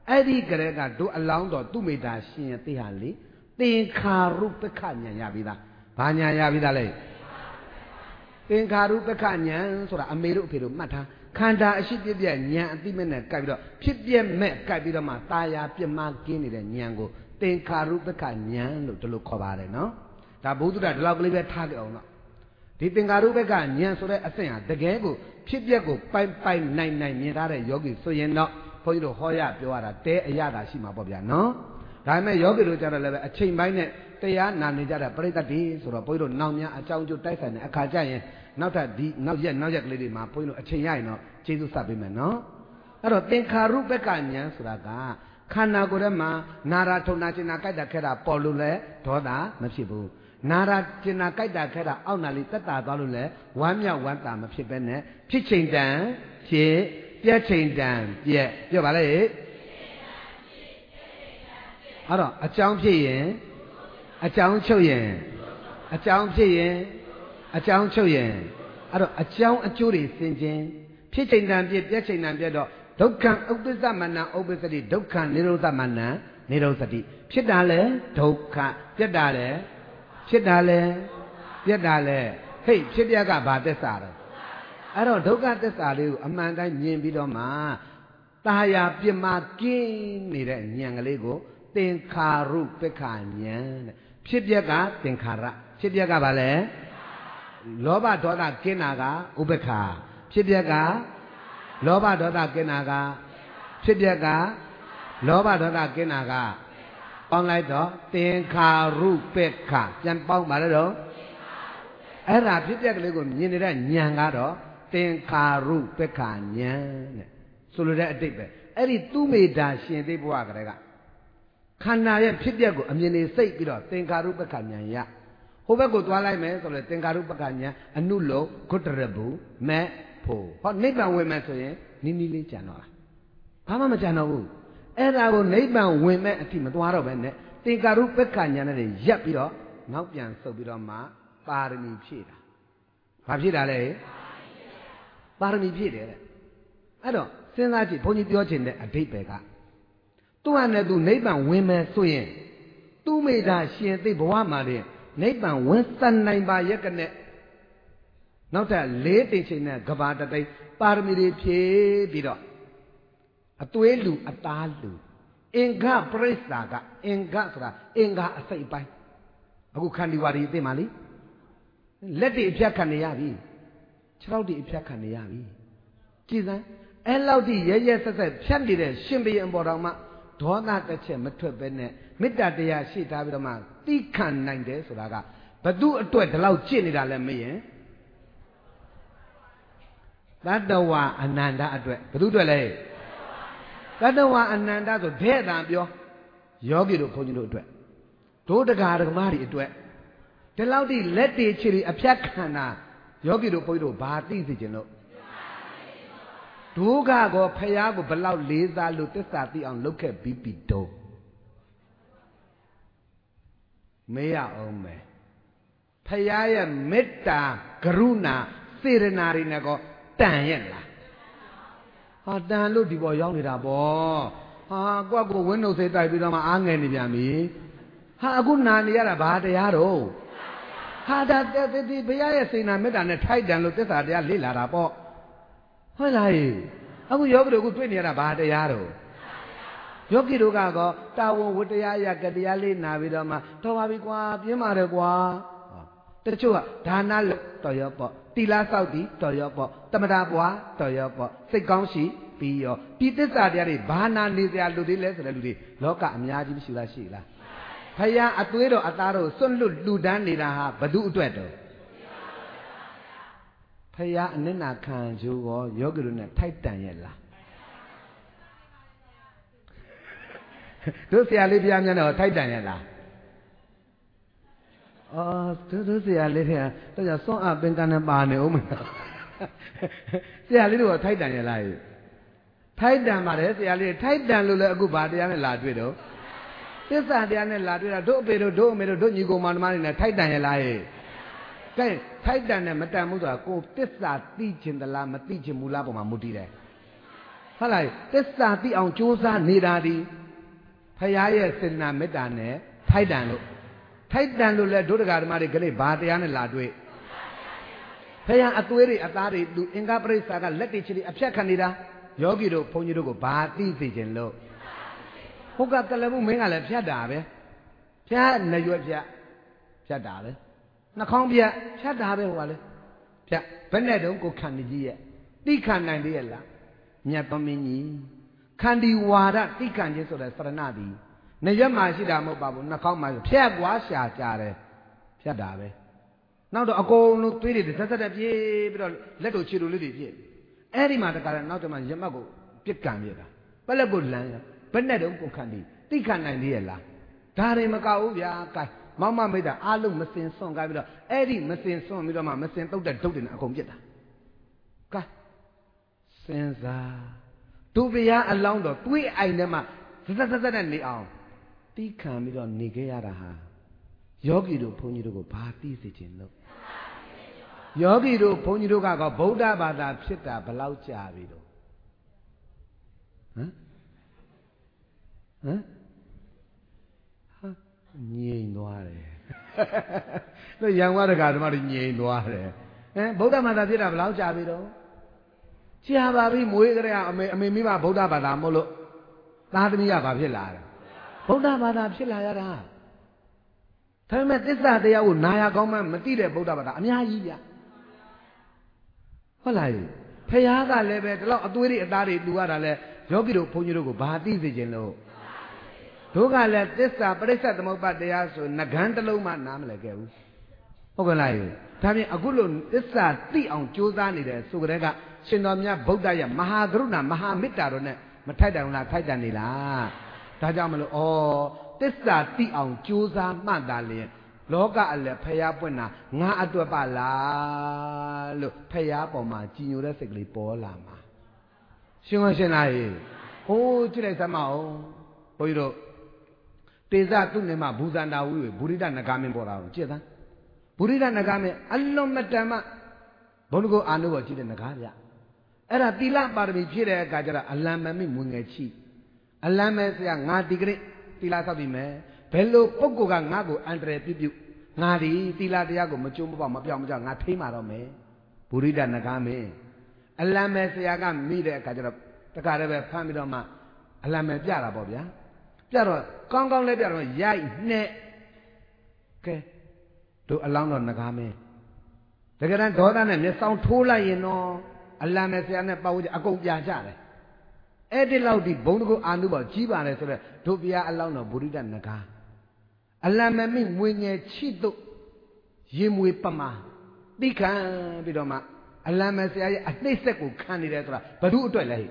Edi Grega do along the two meter shin Tihali, Tinkaru Pekanya Yavida, Panya Yavidale. Tinkaru Pekanya, so a middle piru matter. Kanda Shipia Nya, Dimena Kabida, Pipia met Kabida Mataya, Pima Guinea and Yango, Tinkaru Pekanya, to look over, no? Tabu that lovely target or not. Tinkaru Pekanya, so that I think the Gago, Pipia go, five five nine nine Yada Yogi, so you're not. For you to Hoya, you are a day Yada Shima Bobia, no? Dime Yogi to a chain by net, they are none a Predati, so a Podo Namia, a Chow Tyson, a Kajayan, not a deep, not yet, not yet, lady, my point, a chain, Jesus Sabiman, no? I don't think Karu Becania, Suraga, Kana Gurema, Nara Tonachina da Kera, Polule, Toda, Mashibu, Nara Chinakaida Kera, Onali Tata Balule, one year, one time of Shibene, teaching them, she. Yeah, chain down. Yeah, you are it. I don't. A champion. A champion. A champion. A champion. I don't. A champ. A jury singing. Pitching down. Yeah, chain down. Yeah, don't come. Open the mana. Open the don't come. Little the mana. Little the. Chidale. Don't come. Chidale. Chidale. Chidale. Hey, Chidiaga Badesara. I don't look at this alley, a man that name Bidoma. Taya Pimaki, neither Yangalego, Tinkaru Pekanyan. Chibiaga, Tinkara, Chibiaga Vale, Loba Doda Kinaga, Ubeka, Chibiaga, Loba Doda Kinaga, Chibiaga, Loba Doda Kinaga. Online dog, Tinkaru Peka, Jampong Malado. Era Chibiaga, Nina Nyangado. Tinkaru Pekanya. So that deep. Every two made that she and they boagrega. Kanaya Pidiago, I mean, they say, Tinkaru Pekanya. Over go to Alai man, so the Tinkaru Pekanya, a new low, Cotrabu, me, po. What neighbor women say, Nini Chanoa. Pama Chano. And I will neighbor women a team at Waravene, Tinkaru Pekanya, and Yapio, now Pian Sobidoma, Parmi Pira. Pabida. Parmi Pire. I don't send that pony in a deep beggar. Two hundred do neighbor women swing. Two made that she and they boamari. Neighbor Winston nine by Yakanet. Not a late in a Gavata day, Parmi Pire. A twelu, a talu. Inga Prestaga, Inga, Inga a say by. A good candy worry, they mali. Let it Jacaniavi. Chowdy Pacaniavi. Jesus, and Laudi, yes, I said, Shandy, Shimby and Borama, Donna the Chemetra Bene, Midda de Shit Avidama, Tikan nine days, Raga. But do a twit loud chin at me, eh? That the one Ananda address, but do the lay. That the one Ananda to tear down your Yogi to put you to it. Do the guard of Mari to it. The Laudi let the chili a Piacana. Yogi to put you party, you know. Duga go Payago below Liza Lutesati on look at B P do. Mea ome. Payaya Meta Karuna Sirenari Nago Tanyela. Ah, Dan look the boy young with a boy. Ah, go windows say I become an angry. Ha good nania about the arrow. Ha that the Payaya Sina met and a tight down Lutesa de Lila Rabo. Well, I will yoga good penny about the arrow. Yogi Rugago, Tawo with the Ayaka, the Ali Navidama, Tomaviqua, Pimaragua. The Chua, Tanal, Toyopo, Tila Saudi, Toyopo, Tamadabua, Toyopo, Segonshi, Pio, Peter Sadiari, Bana Nizia Ludiles, Ludi, Loka, Miyaji Shila Shila. Paya Atuero Ataro, Sun Ludan Nida, Badu Dueto. Paya Nina can you or Yoguruna Titan Yella. Do see a Libyan or Titan Yella. Oh, do see a little. There's a song I've been done about the woman. See a little Titan Yella. Titan Mares, a little Titan Lula Gubadian Ladwido. This are the other Ladwida, do better, do me, don't you go man in a Titan Yella. Say, Titan and Matamuda go this are teaching the Lama teaching Mulaboma Mutide. ဟုတ်လားသစ္စာသိအောင်ကြိုးစားနေတာဒီဖရာရဲ့စေတနာမေတ္တာနဲ့ထိုက်တန်လို့ထိုက်တန်လို့လဲဒုဒကာဓမ္မတွေကလေးဘာတရားနဲ့လာတွေ့ဖရာအသွေးတွေအသားတွေသူအင်္ဂပရိစ္ဆာကလက်တွေချီအဖြတ်ခံနေတာယောဂီတို့ဘုန်းကြီးတို့ကိုဘာသိစေခြင်းလို့ဟုတ်ကကလမှုမင်းကလည်းဖြတ်တာပဲဖြတ်နရွက်ဖြတ်ဖြတ်တာပဲနှာခေါင်းဖြတ်ဖြတ်တာပဲဟိုကလေဖြတ်ဘယ်နဲ့တုန်းကိုခန္ဒီကြီးရဲ့တိခန္နိုင်သေးရဲ့လားမြတ်သမင်းကြီးခန္ဒီဝါဒတိခန့်ခြင်းဆိုတဲ့စရဏသည်နရွက်မှာရှိတာမဟုတ်ပါဘူးနှာခေါင်းမှာဖြတ်ကွာရှာကြတယ်ဖြတ်တာပဲနောက်တော့အကုန်လုံးသွေးတွေဆက်ဆက်တက်ပြေးပြီးတော့လက်တို့ခြေတို့လေးတွေပြေးအဲ့ဒီမှာတခါတော့နောက်တော့မှရမတ်ကိုပြစ်ကန်ပြတာပလက်ကိုလမ်းဘယ်နဲ့တုန်းကိုခန္ဒီတိခန့်နိုင်သေးရဲ့လားဒါတွေမကောက်ဘူးဗျာကဲမောင်မမိတ်တာအားလုံးမစင်စွန့်ကြပြီးတော့အဲ့ဒီမစင်စွန့်ပြီးတော့မှမစင်တုတ်တဲ့ဒုတ်တွေနဲ့အကုန်ပြစ်တာကဲစဉ်းစားဒုဗျာအလောင်းတော်တွေးအိုင်ထဲမှာဇက်ဇက်ဇက်နဲ့နေအောင်တိခံပြီးတော့နေခဲ့ရတာဟာယောဂီတို့ဘုန်းကြီးတို့ကိုဘာသိစေခြင်းလို့ယောဂီတို့ဘုန်းကြီးတို့ကတော့ဗုဒ္ဓဘာသာဖြစ်တာဘယ်လောက်ကြာပြီတော့ဟမ်ဟမ်ငြိမ်သွားတယ်လို့ရံဝါဒကဓမ္မတွေငြိမ်သွားတယ်ဟမ်ဗုဒ္ဓဘာသာဖြစ်တာဘယ်လောက်ကြာပြီတော့ကြာပါပြီမွေးကြတဲ့အမေအမေမိဘဗုဒ္ဓဘာသာမို့လို့သားသမီးကဘာဖြစ်လာတယ်ဗုဒ္ဓဘာသာဖြစ်လာရတာဒါပေမဲ့သစ္စာတရားကိုနာရကောင်းမှမသိတဲ့ဗုဒ္ဓဘာသာအများကြီးဗျဟုတ်လားဖယားကလည်းပဲဒီလောက်အသွေးတွေအသားတွေလူရတာလဲယောဂီတို့ဘုန်းကြီးတို့ကိုဘာသိစေခြင်းလို့တို့ကလည်းသစ္စာပရိစ္ဆေသမုပ္ပါတရားဆိုငကန်းတစ်လုံးမှနားမလည်ခဲ့ဘူးဟုတ်ကဲ့လားဒါဖြင့်အခုလို့သစ္စာသိအောင်ကြိုးစားနေတယ်ဆိုကြတဲ့ကရှင်တော်မြတ်ဗုဒ္ဓရဲ့မဟာကရုဏာမဟာမေတ္တာတော်နဲ့မထိုက်တန်ဘူးလားထိုက်တန်နေလားဒါကြောင့်မလို့ဩသစ္စာသိအောင်ကြိုးစားမှတ်တာလေလောကအလည်းဖျားပွင့်တာငါအတွက်ပါလားလို့ဖျားပေါ်မှာကြည်ညိုတဲ့စိတ်ကလေးပေါ်လာမှာရှင်မရှင်လားဟိုးကြည့်လိုက်စမ်းမအောင်ဘုန်းကြီးတို့တေဇသူနေမှာဘူဇန္တာဝိဝေဘူရိဒနဂါမင်းပေါ်လာတော့ကြည့်သမ်းဘူရိဒနဂါမင်းအလွန်မတန်မှဘုန်းတော်အာနုဘောကြည့်တဲ့နဂါဗျအဲ့ဒါသီလပါရမီဖြည့်တဲ့အခါကျတော့အလံမမိမွငယ်ချိအလံမဲဆရာငါဒီကနေ့သီလဆောက်ပြီမယ်ဘယ်လိုပုဂ္ဂိုလ်ကငါ့ကိုအန္တရာယ်ပြုပြုငါဒီသီလတရားကိုမကျုံမပေါမပြောင်းမကြောက်ငါထိမှတော့မယ်ဘူရိဒနဂါမင်းအလံမဲဆရာကမိတဲ့အခါကျတော့တခါတည်းပဲဖမ်းပြီးတော့မှအလံမဲပြတာပေါ့ဗျာပြတော့ကောင်းကောင်းလေးပြတော့ရိုက်နဲ့ကဲတို့အလောင်းတော်နဂါမင်းတကယ်တမ်းဒေါသနဲ့မျက်စောင်းထိုးလိုက်ရင်တော့အလံမဲဆရာနဲ့ပတ်ဝန်းကျင်အကုန်ပြကြတယ်အဲ့ဒီလောက်ဒီဘုံတကူအာနုဘောကြီးပါတယ်ဆိုတော့တို့ဘုရားအလောင်းတော်ဗုဒ္ဓနဂါအလံမမိမွေငယ်ချိတို့ရေမွေပမာတိခံပြီးတော့မှအလံမဆရာရဲ့အနှိမ့်ဆက်ကိုခံနေတယ်ဆိုတာဘ누구အတွက်လဲ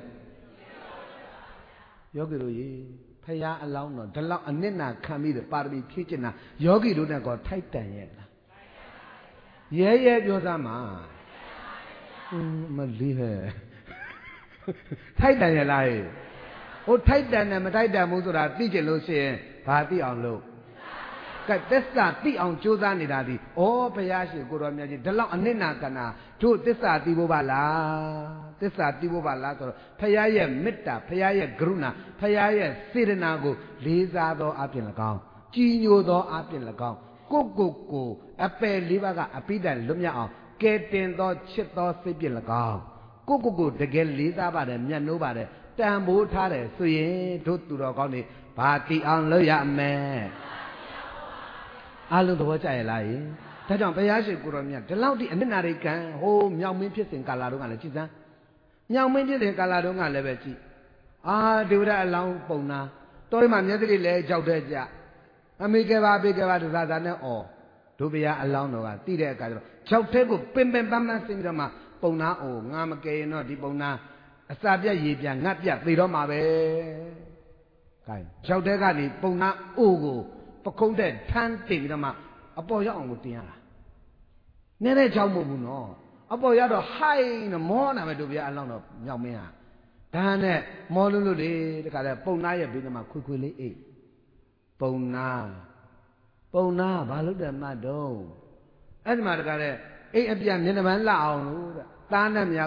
ယောဂီတို့ရေဖရာအလောင်းတော်ဒီလောက်အနစ်နာခံပြီးတော့ပါရမီဖြည့်ကျင်တာယောဂီတို့နဲ့ကောထိုက်တန်ရဲ့လားရဲရဲပြောစမ်းမှာမလေးဟဲ့ထိုက်တန်ရဲ့လားဟိုထိုက်တန်နဲ့မထိုက်တန်ဘူးဆိုတာသိကြလို့ရှိရင်ဘာသိအောင်လို့ကဲသစ္စာသိအောင်ကြိုးစားနေတာဒီဩဘုရားရှင်ကိုတော်မြတ်ကြီးဒီလောက်အနစ်နာကနာတို့သစ္စာသိဖို့ပါလားသစ္စာသိဖို့ပါလားဆိုတော့ဘုရားရဲ့မေတ္တာဘုရားရဲ့ကရုဏာဘုရားရဲ့စေတနာကိုလေးစားသောအပြင်၎င်းကြည်ညိုသောအပြင်၎င်းကိုကိုကိုအပယ်လေးပါးကအပိဓာလွတ်မြောက်အောင်ကဲတင်သောချစ်သောစိတ်ဖြင့်၎င်းကိုကိုကိုတကယ်လေးစားပါတယ်မြတ်နိုးပါတယ်တန်ဖိုးထားတယ်ဆိုရင်တို့သူတော်ကောင်းတွေဘာတိအောင်လုပ်ရမယ်အားလုံးသဘောကျရဲ့လားယင်ဒါကြောင့်ဘုရားရှိခိုးတော်မြတ်ဒီလောက်ဒီအနစ်နာရိကံဟိုးမြောင်မင်းဖြစ်စဉ်ကာလတုန်းကလည်းကြည်စမ်းမြောင်မင်းဖြစ်စဉ်ကာလတုန်းကလည်းပဲကြည်အာဒေဝရအလောင်းပုံနာတော်ရမှာမျက်စိလေးလဲကြောက်တဲ့ကြအမေကဘာဘေကဘာတစားစားနဲ့အော်တို့ဘုရားအလောင်းတော်ကတိတဲ့အခါကျတော့ကြောက်တဲ့ကိုပင်ပင်ပန်းပန်းဆင်းပြီးတော့မှပုံနာအိုငါမကယ်ရင်တော့ဒီပုံနာအစာပြက်ရေပြက်ငတ်ပြက်သေတော့မှာပဲကဲကြောက်တဲ့ကနေပုံနာအိုကိုပခုံးတဲ့ထမ်းတင်ပြီးတော့မှအပေါ်ရောက်အောင်ကိုတင်ရတာနည်းနည်းကြောက်မဟုတ်ဘူးနော်အပေါ်ရောက်တော့ဟိုင်းနော်မောနာမယ်တို့ဗျာအလောင်းတော့မြောက်မင်းဟာဒါနဲ့မောလို့လို့လေတခါလဲပုံနာရဲ့ဘေးမှာခွေခွေလေးအိတ်ပုံနာပုံနာဘာလို့တယ်မှတ်တော့အဲ့ဒီမှာတခါလဲအိတ်အပြမျက်နှာပန်းလှအောင်လို့တဲ့သားနဲ့များကို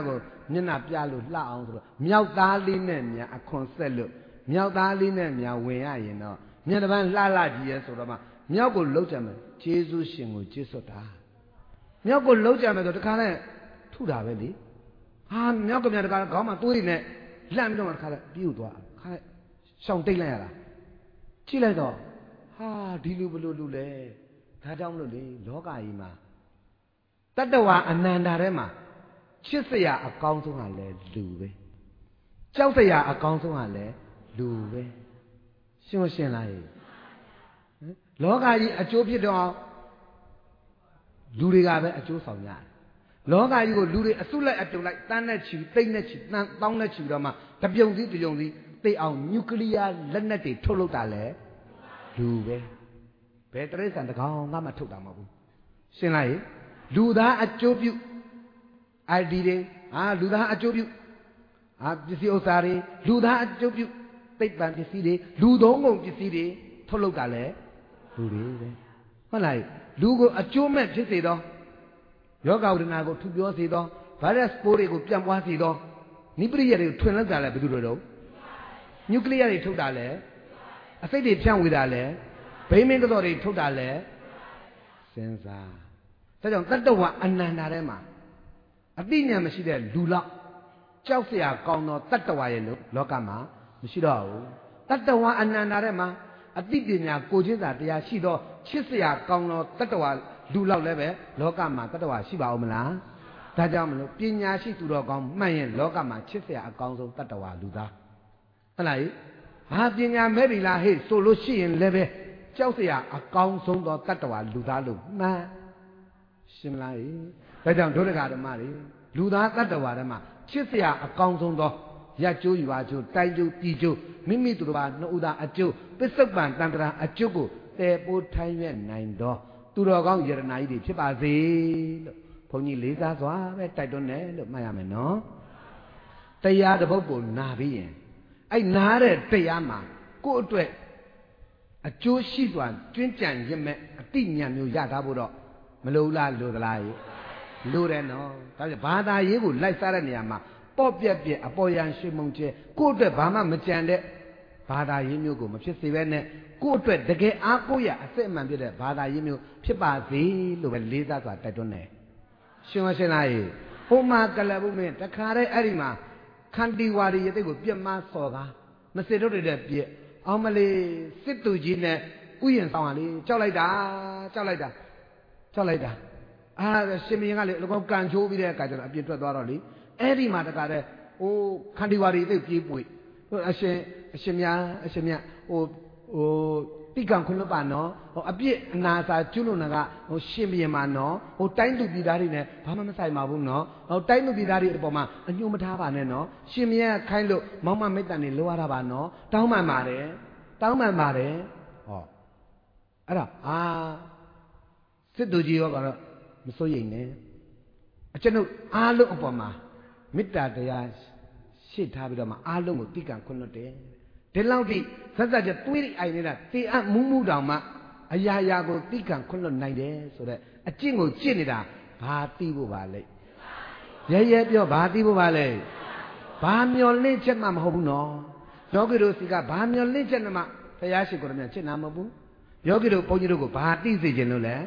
မျက်နှာပြလို့လှအောင်ဆိုတော့မြောက်သားလေးနဲ့များအခွန်ဆက်လို့မြောက်သားလေးနဲ့များဝင်ရရင်တော့မျက်နှာပန်းလှလှကြီးရဲဆိုတော့မှမြောက်ကိုလှုပ်ကြမယ်ဂျေဇုရှင်ကိုကျေးဇူးတာမြောက်ကိုလှုပ်ကြမယ်ဆိုတခါနဲ့ထုတာပဲလေဟာမြောက်ကမြန်တခါခေါင်းမှာသွေးနဲ့လှမ်းပြီးတော့တခါလဲပြုတ်သွားခါလဲရှောင်တိတ်လိုက်ရတာကြည့်လိုက်တော့ဟာဒီလူဘလို့လူလဲဒါကြောင့်မလို့လေလောကကြီးမှာတတ္တဝါအနန္တထဲမှာချစ်စရာအကောင်းဆုံးကလည်းလူပဲကြောက်စရာအကောင်းဆုံးကလည်းလူပဲရှင်းရှင်းလားဟဲ့လောကကြီးအကျိုးဖြစ်တော့လူတွေကပဲအကျိုးဆောင်ရတယ်လောကကြီးကိုလူတွေအစုလိုက်အပြုံလိုက်တန်းနဲ့ချီတိတ်နဲ့ချီတန်းတောင်းနဲ့ချီတော့မှတပြုံစီတပြုံစီသိအောင်နျူကလ িয়ার လက်နက်တွေထုတ်လုပ်တာလဲလူပဲဘယ်တရိစ္ဆာန်တကောင်ကမှထုတ်တာမဟုတ်ဘူးရှင်းလားဟဲ့လူသားအကျိုးပြု အိုင်ဒီ တွေအာလူသားအကျိုးပြုအာပစ္စည်းဥစ္စာတွေလူသားအကျိုးပြုသိပ္ပံပစ္စည်းတွေလူသုံးကုန်ပစ္စည်းတွေထုတ်လုပ်တာလဲလူတွေပဲဟုတ်လားလူကိုအကျိုးမဲ့ဖြစ်စေတော့ယောဂဝဒနာကိုထူပြောစေတော့ဗိုင်းရပ်စ်ပိုးတွေကိုပြန့်ပွားစေတော့နိပရိယတွေကိုထွင်လောက်တာလဲဘယ်သူတို့တော့နျူကလ িয়ার တွေထုတ်တာလဲအစိတ်တွေဖြန့်ဝေတာလဲဘိမင်းကတော်တွေထုတ်တာလဲစဉ်းစားဒါကြောင့်တတ္တဝအနန္တထဲမှာအသိဉာဏ်မရှိတဲ့လူလောက်ကြောက်เสียကောင်းသောတတ္တဝါရဲ့လို့လောကမှာမရှိတော့ဘူးတတ္တဝါအနန္တထဲမှာအသိပညာကိုချင်းစာတရားရှိသောချစ်เสียကောင်းသောတတ္တဝါလူလောက်လည်းပဲလောကမှာတတ္တဝါရှိပါဦးမလားဒါကြောင့်မလို့ပညာရှိသူတော်ကောင်းမှန်ရင်လောကမှာချစ်เสียအကောင်းဆုံးတတ္တဝါလူသားဟုတ်လားဟာပညာမဲ့ပြီလားဟေ့ဆိုလို့ရှိရင်လည်းပဲကြောက်เสียအကောင်းဆုံးသောတတ္တဝါလူသားလို့မှန်ရှင်းမလားဒါကြောင့်ဒုရကဓမ္မတွေလူသားတတ္တဝါတွေမှာချစ်စရာအကောင်းဆုံးသောရကျိုးယူပါကျိုးတိုင်းကျိုးပြည်ကျိုးမိမိတို့ဘာနှုတ်သားအကျိုးပစ္စုပန်တန်တရာအကျိုးကိုတည်ပိုးထိုင်းရွက်နိုင်သောသူတော်ကောင်းယရနာကြီးတွေဖြစ်ပါစေလို့ဘုန်းကြီးလေးစားစွာပဲတိုက်တွန်းတယ်လို့မှတ်ရမယ်နော်တရားတစ်ပုဒ်ကိုနာပြီးရင်အဲ့နားတဲ့တရားမှာကိုယ့်အတွက်အကျိုးရှိစွာကျွင်းကြံရမဲ့အတိညာမျိုးရတာဖို့တော့မလိုလားလိုသလားလိုတယ်နော်ဒါကြောင့်ဘာသာရေးကိုလိုက်စားတဲ့နေရာမှာပေါ့ပြက်ပြက်အပေါ်ယံရွှေမုံကျဲကိုယ့်အတွက်ဘာမှမကြံတဲ့ဘာသာရေးမျိုးကိုမဖြစ်စေဘဲနဲ့ကိုယ့်အတွက်တကယ်အားကိုးရအစစ်အမှန်ဖြစ်တဲ့ဘာသာရေးမျိုးဖြစ်ပါစေလို့ပဲလေးစားစွာတိုက်တွန်းတယ်ရှင်မရှင်လားဟိုမှာကလပ်ဘူးမင်းတခါတည်းအဲ့ဒီမှာခန္တီဝါရီရဲ့တိတ်ကိုပြက်မစော်ကားမစစ်တော့တဲ့ပြက်အောင်မလေးစစ်သူကြီးနဲ့ဥယျာဉ်ဆောင်ပါလေကြောက်လိုက်တာကြောက်လိုက်တာကြောက်လိုက်တာအာရှင်မင်းကလေလောကကန်ချိုးပြီးတဲ့အခါကျတော့အပြစ်ထွက်သွားတော့လေအဲ့ဒီမှာတခါတည်းဟိုခန္တီဝါရီသိပြေးပွေအရှင်အရှင်များအရှင်များဟိုဟိုတိကံခွင့်လွတ်ပါနော်ဟိုအပြစ်အနာစာကျွလွန်တာကဟိုရှင်ပြန်မှာနော်ဟိုတိုင်းသူပြည်သားတွေနဲ့ဘာမှမဆိုင်ပါဘူးနော်ဟိုတိုင်းသူပြည်သားတွေအပေါ်မှာအညှို့မထားပါနဲ့နော်ရှင်မြတ်ခိုင်းလို့မောင်မမိတ်တန်တွေလိုရတာပါနော်တောင်းပန်ပါတယ်တောင်းပန်ပါတယ်ဟောအဲ့ဒါအာစစ်သူကြီးရောကတော့မစိုးရိမ်နဲ့အကျွန်ုပ်အားလုံးအပေါ်မှာမေတ္တာတရားရှေ့ထားပြီးတော့မှအားလုံးကိုတိကံခွင့်လွတ်တယ်ဒီလောက်ထိဇက်ဇက်ကျတွေးရိအိုင်နေတာတေအပ်မူးမူးတောင်မှအရာရာကိုတိကံခွင့်လွတ်နိုင်တယ်ဆိုတော့အကျင့်ကိုကျင့်နေတာဘာသိဖို့ပါလဲရဲရဲပြောဘာသိဖို့ပါလဲဘာမျောလင့်ချက်မှမဟုတ်ဘူးနော်ယောဂီတို့စီကဘာမျောလင့်ချက်မှဘုရားရှိခိုးရမြတ်ချစ်နာမဟုတ်ဘူးယောဂီတို့ဘုန်းကြီးတို့ကိုဘာသိစေခြင်းလို့လဲ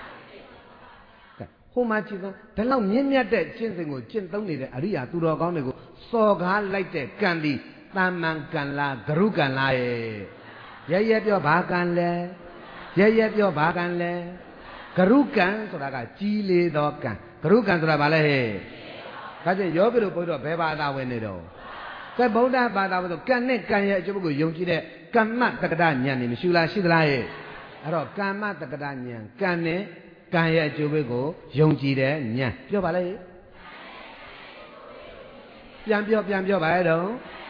ဟိုမှာကြည့်စမ်းဒီလောက်မြင့်မြတ်တဲ့ကျင့်စဉ်ကိုကျင့်သုံးနေတဲ့အရိယာသူတော်ကောင်းတွေကိုစော်ကားလိုက်တဲ့ကံဒီတာမန်ကံလားဂရုကံလားရဲ့ရဲရဲပြောဘာကံလဲရဲရဲပြောဘာကံလဲဂရုကံဆိုတာကကြီးလေသောကံဂရုကံဆိုတာဘာလဲဟဲ့ဒါကျယောဂီတို့ဘုန်းကြီးတို့ဘယ်ဘာသာဝင်နေတော့ကဲဗုဒ္ဓဘာသာဝင်ဆိုကံနဲ့ကံရဲ့အကျိုးကိုယုံကြည်တဲ့ကမ္မတက္ကဒဉာဏ်နေမရှိလားရှိသလားရဲ့အဲ့တော့ကမ္မတက္ကဒဉာဏ်ကံနဲ့ကံရဲ့အကျိုးကိုယုံကြည်တဲ့ဉာဏ်ပြောပါလေပြန်ပြောပြန်ပြောပါရဲ့တော့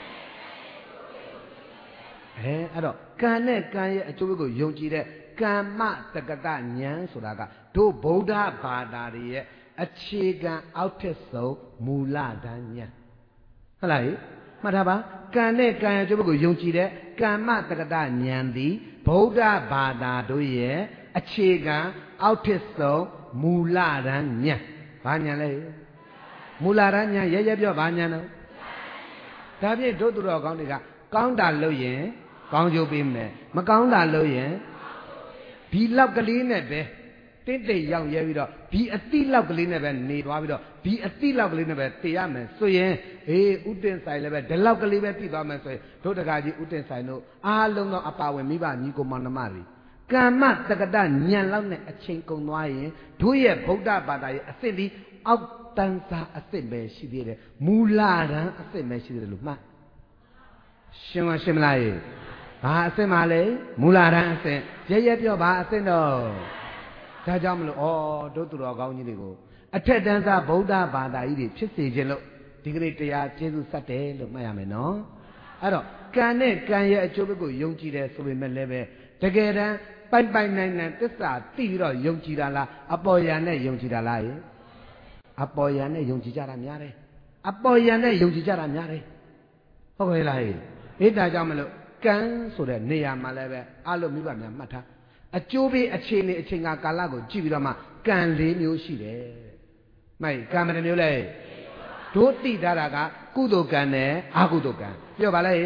အဲအဲ့တော့ကံနဲ့ကံရဲ့အကျိုးကိုယုံကြည်တဲ့ကမ္မတက္ကတဉာဏ်ဆိုတာကတို့ဗုဒ္ဓဘာသာတွေရဲ့အခြေခံအောက်ထစ်ဆုံးမူလတန်းဉာဏ်ဟုတ်လားမှတ်ထားပါကံနဲ့ကံရဲ့အကျိုးကိုယုံကြည်တဲ့ကမ္မတက္ကတဉာဏ်သည်ဗုဒ္ဓဘာသာတို့ရဲ့အခြေခံအောက်ထစ်ဆုံးမူလတန်းဉာဏ်ဘာဉာဏ်လဲမူလာရညာရဲရဲပြောဘာညာတော့ဒါဖြင့်တို့သူတော်ကောင်းတွေကကောင်းတာလို့ရင်ကောင်းကျိုးပေးမယ်မကောင်းတာလို့ရင်ဒီလောက်ကလေးနဲ့ပဲတင်းတိတ်ရောက်ရဲပြီးတော့ဒီအတိလောက်ကလေးနဲ့ပဲနေသွားပြီးတော့ဒီအတိလောက်ကလေးနဲ့ပဲတည်ရမယ်ဆိုရင်အေးဥတင်ဆိုင်လည်းပဲဒီလောက်ကလေးပဲတည်သွားမယ်ဆိုရင်တို့တကာကြီးဥတင်ဆိုင်တို့အားလုံးသောအပါဝင်မိဘညီကိုမောင်နှမတွေကမ္မတက္ကတညံလောက်နဲ့အချိန်ကုန်သွားရင်တို့ရဲ့ဗုဒ္ဓဘာသာရဲ့အစစ်ဒီအောက်တန်းစားအစစ်ပဲရှိသေးတယ်မူလာတန်းအစစ်ပဲရှိသေးတယ်လို့မှတ်ရှင်းမရှင်းမလားရေဘာအစစ်မှလဲမူလာတန်းအစစ်ရဲရဲပြောဘာအစစ်တော့ဒါကြောင့်မလို့ဩတို့သူတော်ကောင်းကြီးတွေကိုအထက်တန်းစားဗုဒ္ဓဘာသာကြီးတွေဖြစ်စေခြင်းလို့ဒီကနေ့တရားကျေးဇူးဆက်တယ်လို့မှတ်ရမယ်နော်အဲ့တော့ကံနဲ့ကံရဲ့အကျိုးဘက်ကိုယုံကြည်တယ်ဆိုပေမဲ့လည်းပဲတကယ်တမ်းပိုင်ပိုင်နိုင်နိုင်သစ္စာသိပြီးတော့ယုံကြည်တာလားအပေါ်ယံနဲ့ယုံကြည်တာလားရေအပေါ်ယံနဲ့ယုံကြည်ကြတာများတယ်အပေါ်ယံနဲ့ယုံကြည်ကြတာများတယ်ဟုတ်ကဲ့လားဟေးအေးဒါကြောင့်မလို့ကံဆိုတဲ့နေရာမှာလည်းပဲအလုံးမိဘများမှတ်ထားအကျိုးပေးအခြေအနေအချိန်ကာလကိုကြည့်ပြီးတော့မှကံလေးမျိုးရှိတယ်မိုက်ကံဘယ်နှမျိုးလဲတို့သိထားတာကကုသိုလ်ကံနဲ့အကုသိုလ်ကံပြောပါလေ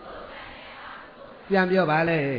ပြန်ပြောပါလေ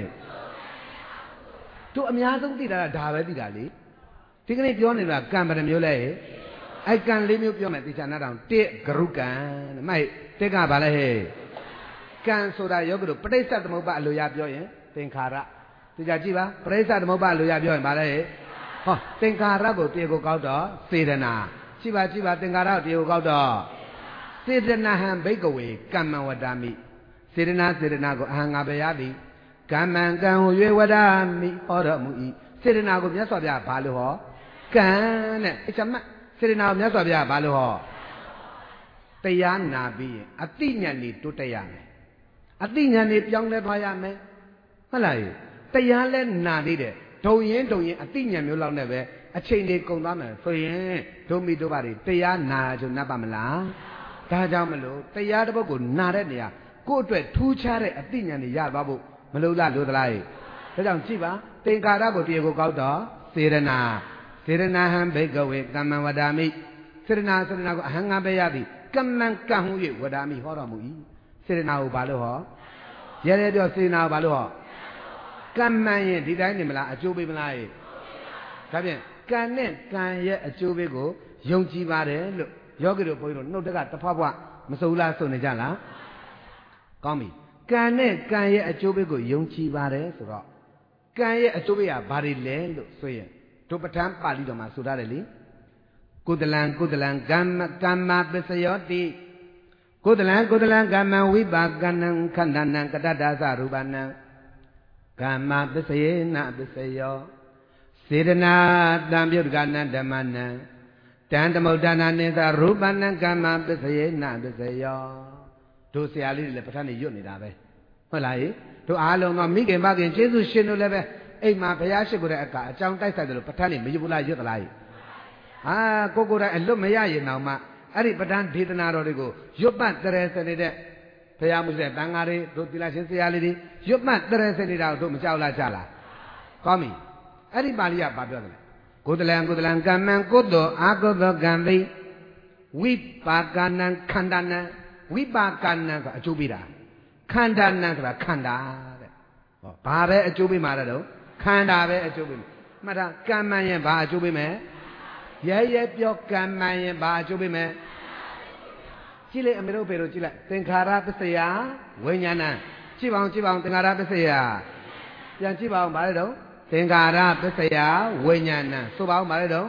တို့အများဆုံးသိတာကဒါပဲသိတာလေဒီကနေ့ပြောနေတာကံဘယ်နှမျိုးလဲအဲ့ကံလေးမျိုးပြောမယ်တေချာနာတောင်တစ်ဂရုကံတဲ့မိုက်တစ်ကဘာလဲဟဲ့ကံဆိုတာယောဂတို့ပဋိစ္စသမုပ္ပါအလိုရပြောရင်သင်္ခါရတေချာကြည့်ပါပဋိစ္စသမုပ္ပါအလိုရပြောရင်ဘာလဲဟဲ့ဟောသင်္ခါရကိုတေကိုကောက်တော့စေတနာကြည့်ပါကြည့်ပါသင်္ခါရကိုတေကိုကောက်တော့စေတနာဟံဘိကဝေကမ္မဝတ္တမိစေတနာစေတနာကိုအဟံငါပဲရသည်ကမ္မံကံဟူ၍ဝဒမိဟောတော်မူ၏စေတနာကိုမြတ်စွာဘုရားဘာလို့ဟောကံနဲ့အချမတ်စေတနာကိုမြတ်စွာဘုရားဘာလို့ဟောတရားနာပြီးရင်အတိညာဏ်တိုးတက်ရမယ်အတိညာဏ်ပြောင်းလဲသွားရမယ်ဟုတ်လားတရားလဲနာသေးတယ်ဒုံရင်ဒုံရင်အတိညာဏ်မျိုးလောက်နဲ့ပဲအချိန်တွေကုန်သွားမယ်ဆိုရင်ဒုမိတို့ဘာတွေတရားနာကြုံနပ်ပါမလားဒါကြောင့်မလို့တရားတစ်ပုဒ်ကိုနာတဲ့နေရာကိုယ့်အတွက်ထူးခြားတဲ့အတိညာဏ်တွေရသွားဖို့မလို့လားလို့သလားဒါကြောင့်ကြည့်ပါသင်္ခါရကိုတရားကိုကောက်တော့စေရနာစေရနာဟံဘိကဝေကမ္မံဝဒာမိစေရနာစေရနာကိုအဟံငါပဲရသည်ကမ္မံကံဟု၍ဝဒာမိဟောတော်မူ၏စေရနာကိုဘာလို့ဟောရဲရဲပြောစေရနာကိုဘာလို့ဟောကမ္မံရင်ဒီတိုင်းနေမလားအကျိုးပေးမလားဒါဖြင့်ကံနဲ့ကံရဲ့အကျိုးပေးကိုယုံကြည်ပါတယ်လို့ယောဂီတို့ဘုန်းကြီးတို့နှုတ်တက်ကတဖွားဖွားမစိုးလားဆိုနေကြလားကောင်းပြီကံနဲ့ကံရဲ့အကျိုးပေးကိုယုံကြည်ပါတယ်ဆိုတော့ကံရဲ့အကျိုးပေးကဘာတွေလဲလို့ဆိုရင်တို့ပဋ္ဌာန်းပါဠိတော်မှာဆိုထားတယ်လေကုသလံကုသလံကမ္မကမ္မပစ္စယောတိကုသလံကုသလံကမ္မဝိပါကနံခန္ဓာနံကတ္တဒါသရူပနံကမ္မပစ္စယေနပစ္စယောစေတနာတံပြုတ်ကနံဓမ္မနံတံသမုဒ္ဒနာနိသရူပနံကမ္မပစ္စယေနပစ္စယောတို့ဆရာလေးတွေလည်းပဋ္ဌာန်းတွေရွတ်နေတာပဲဟုတ်လားတို့အားလုံးကမိခင်မခင်ကျေးဇူးရှင်တို့လည်းပဲအိမ်မှာဘုရားရှိခိုးတဲ့အကအကြောင်းတိုက်ဆိုင်တယ်လို့ပဋ္ဌာန်းတွေမရွတ်ဘူးလားရွတ်သလားဟာကိုကိုယ်တိုင်အလွတ်မရရင်တော့မှအဲ့ဒီပဋ္ဌာန်းဒေသနာတော်တွေကိုရွတ်ပတ်တရေစနေတဲ့ဘုရားမှုတဲ့တန်ဃာတွေတို့သီလရှင်ဆရာလေးတွေရွတ်ပတ်တရေစနေတာတို့မကြောက်လားကြလားကောင်းပြီအဲ့ဒီပါဠိကဘာပြောတယ်လဲကုသလံကုသလံကမ္မံကုသိုလ်အာကုသိုလ်ကံသိဝိပါကနံခန္ဓာနံဝိပါကနံဆိုအကျိုးပေးတာခန္ဓာနံဆိုတာခန္ဓာတဲ့ဟောဘာပဲအကျိုးပေးမှာလဲတော့ခန္ဓာပဲအကျိုးပေးမယ်မှတ်တာကမ္မံရင်ဘာအကျိုးပေးမယ်ရဲရဲပြောကမ္မံရင်ဘာအကျိုးပေးမယ်ကြည့်လိုက်အမေတို့ဖေတို့ကြည့်လိုက်သင်္ခါရပစ္စယဝိညာဏကြည့်ပါအောင်ကြည့်ပါအောင်သင်္ခါရပစ္စယပြန်ကြည့်ပါအောင်ဗါလဲတော့သင်္ခါရပစ္စယဝိညာဏဆိုပါအောင်ဗါလဲတော့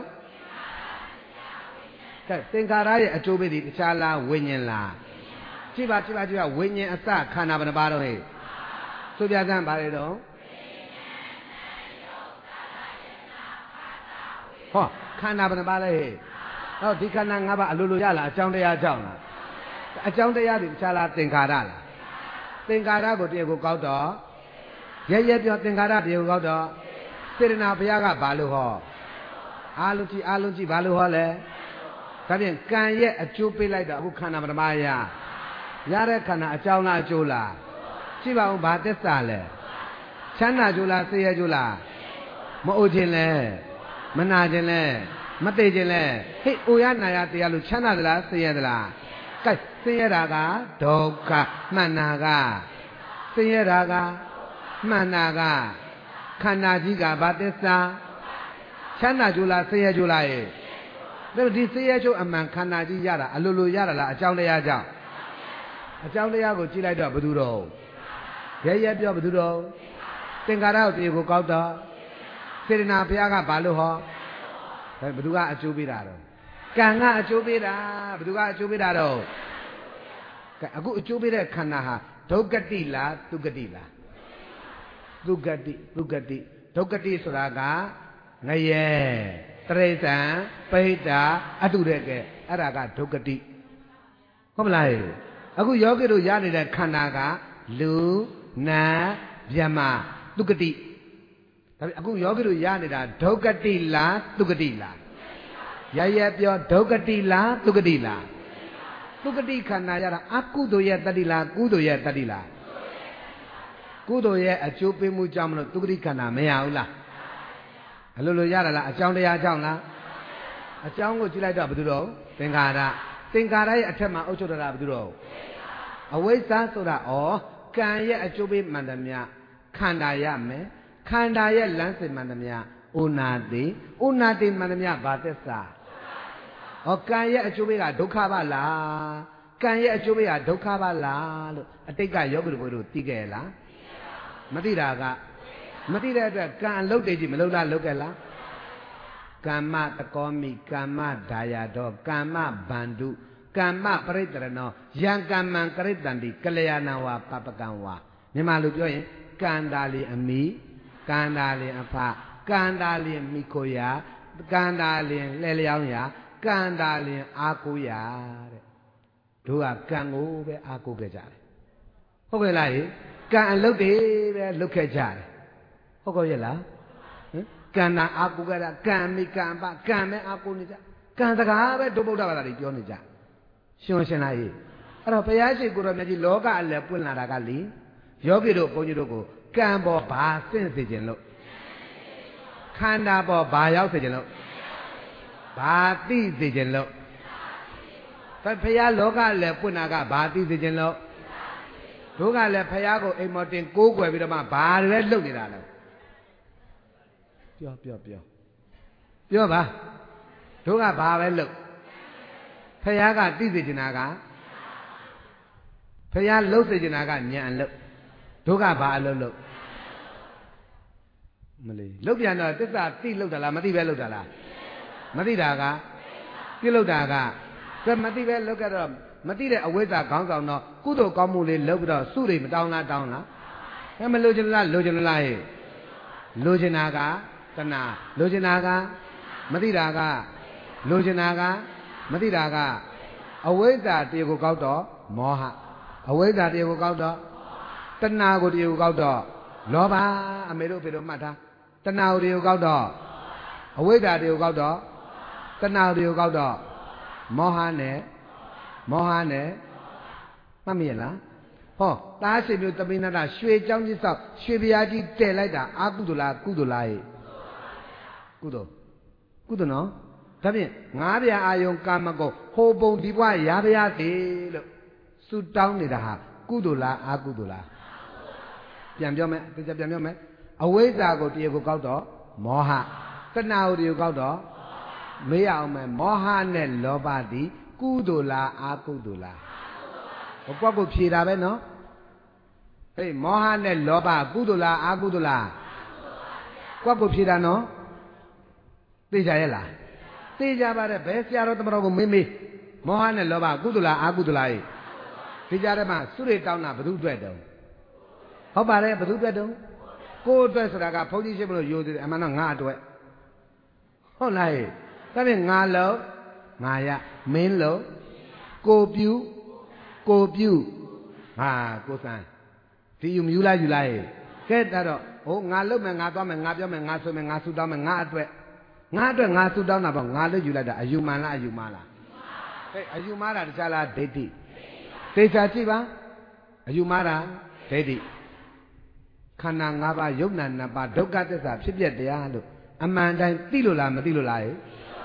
ကဲသင်္ခါရရဲ့အကျိုးပေးသည်တခြားလားဝိညာဉ်လားကြည့်ပါကြည့်ပါကြည့်ပါဝိညာဉ်အစခန္ဓာဘယ်နှပါတော့ဟဲ့ဆိုပြစမ်းဗါလဲတော့ဟောခန္ဓာဘယ်နှပါလဲဟဲ့ဟောဒီခန္ဓာ၅ပါးအလိုလိုရလားအကြောင်းတရားကြောင့်လားအကြောင်းတရားတွေတခြားလားသင်္ခါရလားသင်္ခါရကိုတရားကိုကောက်တော့ရဲရဲပြောသင်္ခါရတရားကိုကောက်တော့စေတနာဘုရားကဘာလို့ဟောအာလုံးကြည့်အာလုံးကြည့်ဘာလို့ဟောလဲဒါဖြင့်ကံရဲ့အကျိုးပေးလိုက်တော့အခုခန္ဓာပထမရရတဲ့ခန္ဓာအကြောင်းလားအကျိုးလားကြည့်ပါဦးဘာသစ္စာလဲချမ်းသာကြိုးလားဆင်းရဲကြိုးလားမအိုခြင်းလဲမနာခြင်းလဲမသေးခြင်းလဲဟေ့အိုရနာရတရားလို့ချမ်းသာသလားဆင်းရဲသလားကဲဆင်းရဲတာကဒုက္ခမှန်တာကဆင်းရဲတာကမှန်တာကခန္ဓာကြီးကဘာသစ္စာချမ်းသာကြလားဆင်းရဲကြလားရဲ့ဒါဒီဆင်းရဲချုပ်အမှန်ခန္ဓာကြီးရတာအလိုလိုရတာလားအကြောင်းတရားကြောင့်အကြောင်းတရားကိုကြည့်လိုက်တော့ဘယ်သူတော့ရဲရဲပြောဘယ်သူတော့သင်္ခါရကိုပြေကိုကောက်တော့စေတနာဘုရားကဘာလို့ဟောဘယ်သူကအကျိုးပေးတာတော့ကံကအကျိုးပေးတာဘယ်သူကအကျိုးပေးတာတော့ကဲအခုအကျိုးပေးတဲ့ခန္ဓာဟာဒုက္ခတိလားဒုက္ခတိလားဒုက္ခတိဒုက္ခတိဒုက္ခတိဆိုတာကငရဲတရိစ္ဆာန်ပိဋ္ဌာအတုတဲ့ကဲအဲ့ဒါကဒုက္ခတိဟုတ်မလားအခုယောဂီတို့ရနေတဲ့ခန္ဓာကလူနာဗျမဒုက္ခတိဒါပေမဲ့အခုယောဂီတို့ရနေတာဒုက္ခတိလားဒုက္ခတိလားရရပြောဒုက္ခတိလားဒုက္ခတိလားဒုက္ခတိခန္ဓာရတာအကုသိုလ်ရဲ့တတ္တိလားကုသိုလ်ရဲ့တတ္တိလားကုသိုလ်ရဲ့အကျိုးပေးမှုကြောင့်မလို့ဒုက္ခတိခန္ဓာမရဘူးလားအလိုလိုရတာလားအကြောင်းတရားကြောင့်လားအကြောင်းကိုကြည့်လိုက်တော့ဘယ်သူတော့သင်္ခါရသင်္ခါရရဲ့အထက်မှာအုပ်ချုပ်တာဘယ်သူတော့အဝိဇ္ဇာဆိုတာဩကံရဲ့အကျိုးပေးမှန်သမျှခန္ဓာရမယ်ခန္ဓာရဲ့လမ်းစဉ်မှန်သမျှဥနာတိဥနာတိမှန်သမျှဘာသစ္စာဩကံရဲ့အကျိုးပေးကဒုက္ခပါလားကံရဲ့အကျိုးပေးကဒုက္ခပါလားလို့အတိတ်ကယောဂီတို့သိခဲ့လားမသိတာကမသိတဲ့အတွက်ကံအလုပ်တွေကြီးမလုပ်လားလုပ်ခဲ့လားကမ္မတကောမိကမ္မဒါယတော်ကမ္မဗန္ဓုကမ္မပရိတ္တရဏောယံကမ္မံကရိတ္တံတိကလျာဏဝါပပကံဝါမြန်မာလိုပြောရင်ကန္တာလီအမိကန္တာလီအဖကန္တာလီမိခိုယာကန္တာလီလဲလျောင်းရာကန္တာလီအာကိုယာတဲ့တို့ကကံကိုပဲအာကိုခဲ့ကြတယ်ဟုတ်ကဲ့လားကံအလုပ်တွေပဲလုပ်ခဲ့ကြတယ်ဟုတ်ကောရဲ့လားဟင်ကံနာအာကိုကြတာကံမိကံပကံမဲ့အာကိုနေကြကံစကားပဲဒုဗုဒ္ဓဘာသာတွေပြောနေကြရှင်းရှင်းလားဟိအဲ့တော့ဘုရားရှိခိုးတော်မြတ်ကြီးလောကအလယ်ပွင့်လာတာကလေယောဂီတို့ဘုန်းကြီးတို့ကိုကံပေါ်ဘာစင့်စေခြင်းလို့ခန္ဓာပေါ်ဘာရောက်စေခြင်းလို့ဘာသိစေခြင်းလို့ဘုရားလောကလည်းပွင့်တာကဘာသိစေခြင်းလို့တို့ကလည်းဘုရားကိုအိမ်မော်တင်ကိုးကွယ်ပြီးတော့မှဘာတွေလဲလုပ်နေတာလဲပြောပြောပြောပြောပါတို့ကဘာပဲလုပ်ဘုရားကသိစေချင်တာကဘုရားလှုပ်စေချင်တာကညာအလုပ်တို့ကဘာအလုပ်လုပ်မလေးလှုပ်ပြန်တော့တစ္ဆာသိလှုပ်တာလားမသိပဲလှုပ်တာလားမသိတာကပြုလုပ်တာကဒါမသိပဲလှုပ်ကြတော့မသိတဲ့အဝိဇ္ဇာခေါင်းဆောင်တော့ကုသိုလ်ကောင်းမှုလေးလှုပ်ပြီးတော့စုတွေမတောင်းလားတောင်းလားအဲမလိုချင်လားလိုချင်လားဟဲ့လိုချင်တာကတဏှာလိုချင်တာကမသိတာကလိုချင်တာကမသိတာကအဝိဇ္ဇာတရားကိုကောက်တော့မောဟအဝိဇ္ဇာတရားကိုကောက်တော့တဏှာကိုတရားကိုကောက်တော့လောဘအမေတို့ဖေတို့မှတ်ထားတဏှာကိုတရားကိုကောက်တော့အဝိဇ္ဇာတရားကိုကောက်တော့တဏှာကိုတရားကိုကောက်တော့မောဟနဲ့မောဟနဲ့မှတ်မိရလားဟောတားရှိမျိုးတပိဏတရွှေเจ้าကြီးဆောက်ရွှေပြားကြီးတည်လိုက်တာအာကုသလားကုသလားဟဲ့ကုသကုသနော်ဒါဖြင့်ငါးပြာအာယုံကာမကောဟိုပုံဒီဘွားရာပြားစီလို့စူတောင်းနေတာဟာကုသလားအာကုသလားပြန်ပြောမယ်ပြန်ပြောမယ်အဝိဇ္ဇာကိုတရားကိုကောက်တော့မောဟတဏှာကိုတရားကိုကောက်တော့မေးရအောင်မယ်မောဟနဲ့လောဘသည်ကုသိုလ်လားအာကုသိုလ်လားဟိုကွက်ကိုဖြေတာပဲနော်ဟေးမောဟနဲ့လောဘကုသိုလ်လားအာကုသိုလ်လားကွက်ကိုဖြေတာနော်သိကြရဲ့လားသိကြပါတယ်ဘယ်ဆရာတော်တမတော်ကိုမေးမေးမောဟနဲ့လောဘကုသိုလ်လားအာကုသိုလ်လားသိကြတယ်မှာစုရိတောင်းတာဘယ်သူအတွက်တုံးဟုတ်ပါတယ်ဘယ်သူအတွက်တုံးကိုယ်အတွက်ဆိုတာကဘုန်းကြီးရှိမလို့ယိုသေးတယ်အမှန်တော့ငါအတွက်ဟုတ်လားဒါဖြင့်ငါလုံးငါရမင်းလုံးကိုပြုကိုပြုဟာကိုစံဒီယူမယူလားယူလားကဲတော့ဟိုငါလုံးမယ်ငါသွားမယ်ငါပြောမယ်ငါဆိုမယ်ငါဆူတောင်းမယ်ငါအတွက်ငါအတွက်ငါဆူတောင်းတာပေါ့ငါလို့ယူလိုက်တာအယူမှန်လားအယူမှားလားဟဲ့အယူမှားတာတခြားလားဒိဋ္ဌိသိချာကြည့်ပါအယူမှားတာဒိဋ္ဌိခန္ဓာ၅ပါးယုံနာနှစ်ပါးဒုက္ခသစ္စာဖြစ်ပြတရားလို့အမှန်တိုင်းသိလို့လားမသိလို့လားဟဲ့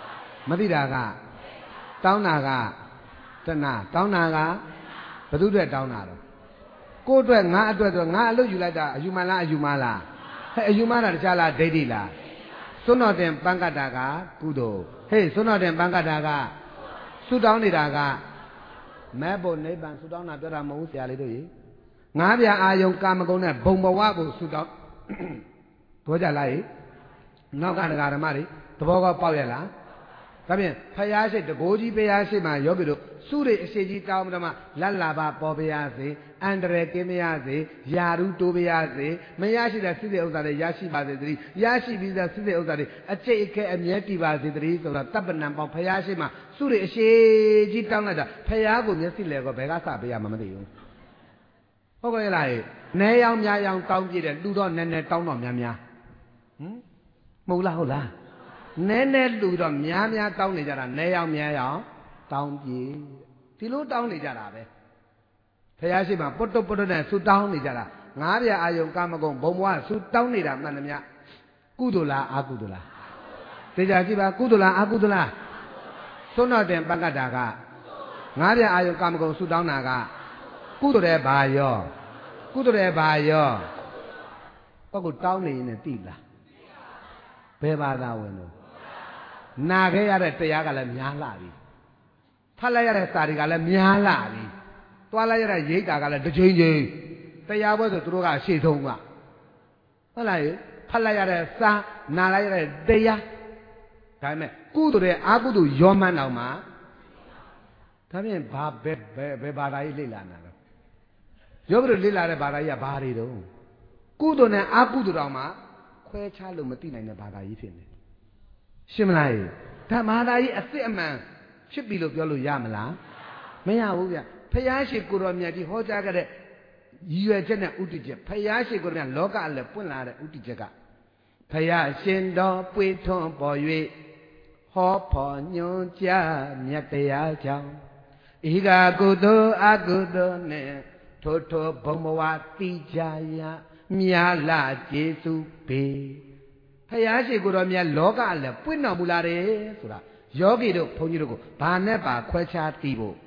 မသိတာကတောင်းတာကတဏှာတောင်းတာကဘယ်သူအတွက်တောင်းတာတော့ကိုယ့်အတွက်ငါအတွက်ဆိုငါအလုပ်ယူလိုက်တာအယူမလားအယူမလားဟဲ့အယူမလားတခြားလားဒိဋ္ဌိလားစွန်းတော်တင်ပန်းကတ္တာကကုသိုလ်ဟေးစွန်းတော်တင်ပန်းကတ္တာကဆုတောင်းနေတာကမဲဖို့နိဗ္ဗာန်ဆုတောင်းတာပြောတာမဟုတ်ဘူးဆရာလေးတို့ကြီးငါးပြအာယုံကာမဂုဏ်နဲ့ဘုံဘဝကိုဆုတောင်းဘောကြလားဟိနောက်ကတရားဓမ္မတွေသဘောကောပေါက်ရလားဒါဖြင့်ဖယားရှိတကိုးကြီးဖယားရှိမှယောဂီတို့စုရိအရှိကြီးတောင်းမှလက်လာပါပေါ်ပါရစေအန္တရာယ်ကင်းမရစေယာရုတိုးပါရစေမရရှိတဲ့စိစိဥစ္စာတွေရရှိပါစေတည်းရရှိပြီးတဲ့စိစိဥစ္စာတွေအကျိတ်အခဲအမြဲတည်ပါစေတည်းဆိုတာတပ္ပနံပေါင်းဖယားရှိမှစုရိအရှိကြီးတောင်းလိုက်တာဖယားကိုမျက်စိလဲကောဘယ်ကစပေးရမှမသိဘူးဟုတ်ကဲ့လားနဲရောင်များရောင်တောင်းပြတယ်လူတော့နည်းနည်းတောင်းတော့များများဟမ်မဟုတ်လားဟုတ်လားနည်းနည်းလူတော့များများတောင်းနေကြတာနဲရောင်များရောင်တောင်းပြေဒီလိုတောင်းနေကြတာပဲဖယားရှိမှပုတ်တုတ်ပုတ်တုတ်နဲ့ဆူတောင်းနေကြတာငါးပြအာယုံကာမဂုဏ်ဘုံဘဝဆူတောင်းနေတာမှန်သမျှကုသိုလ်လားအကုသိုလ်လားသေချာကြည့်ပါကုသိုလ်လားအကုသိုလ်လားသွန်းတော်တင်ပက္ကတာကငါးပြအာယုံကာမဂုဏ်ဆူတောင်းတာကကုသိုလ်တဲ့ဘာရောကုသိုလ်တဲ့ဘာရောပုဂ္ဂိုလ်တောင်းနေရင်သိလားဘယ်ဘာသာဝင်လို့နာခဲ့ရတဲ့တရားကလည်းများလာပြီဖတ်လိုက်ရတဲ့စာတွေကလည်းများလာပြီသွားလိုက်ရတဲ့ရိတ်တာကလည်းတစ်ချိန်ချိန်တရားပွဲဆိုသူတို့ကအရှိဆုံးကဟုတ်လားဖတ်လိုက်ရတဲ့စာနာလိုက်ရတဲ့တရားဒါပေမဲ့ကုသိုလ်တဲ့အာကုသိုလ်ရောမှန်းအောင်မှာဒါဖြင့်ဘာဘယ်ဘယ်ဘယ်ဘာသာကြီးလေ့လာနာတော့ယောဂတို့လေ့လာတဲ့ဘာသာကြီးကဘာတွေတော့ကုသိုလ်နဲ့အာကုသိုလ်တော်မှာခွဲခြားလို့မသိနိုင်တဲ့ဘာသာကြီးဖြစ်နေရှင်းမလားဓမ္မသာကြီးအစ်စ်အမှန်ဖြစ်ပြီလို့ပြောလို့ရမလားမရဘူးဗျဖယားရှိကိုတော်မြတ်ကြီးဟောကြားခဲ့တဲ့ရည်ရွယ်ချက်နဲ့ဥတည်ချက်ဖယားရှိကိုတော်မြတ်လောကအလည်းပွင့်လာတဲ့ဥတည်ချက်ကဖယားရှင်တော်ပွေထွန်းပေါ်၍ဟောဖို့ညွှန်ကြားမြတ်တရားကြောင့်ဤကကုသိုလ်အကုသိုလ်နဲ့ထိုထိုဘုံဘဝတိကြရမြာလာကျေစုပေဖယားရှိကိုတော်မြတ်လောကအလည်းပွင့်တော်မူလာတယ်ဆိုတာယောဂီတို့ဘုန်းကြီးတို့ကိုဘာနဲ့ပါခွဲခြားသိဖို့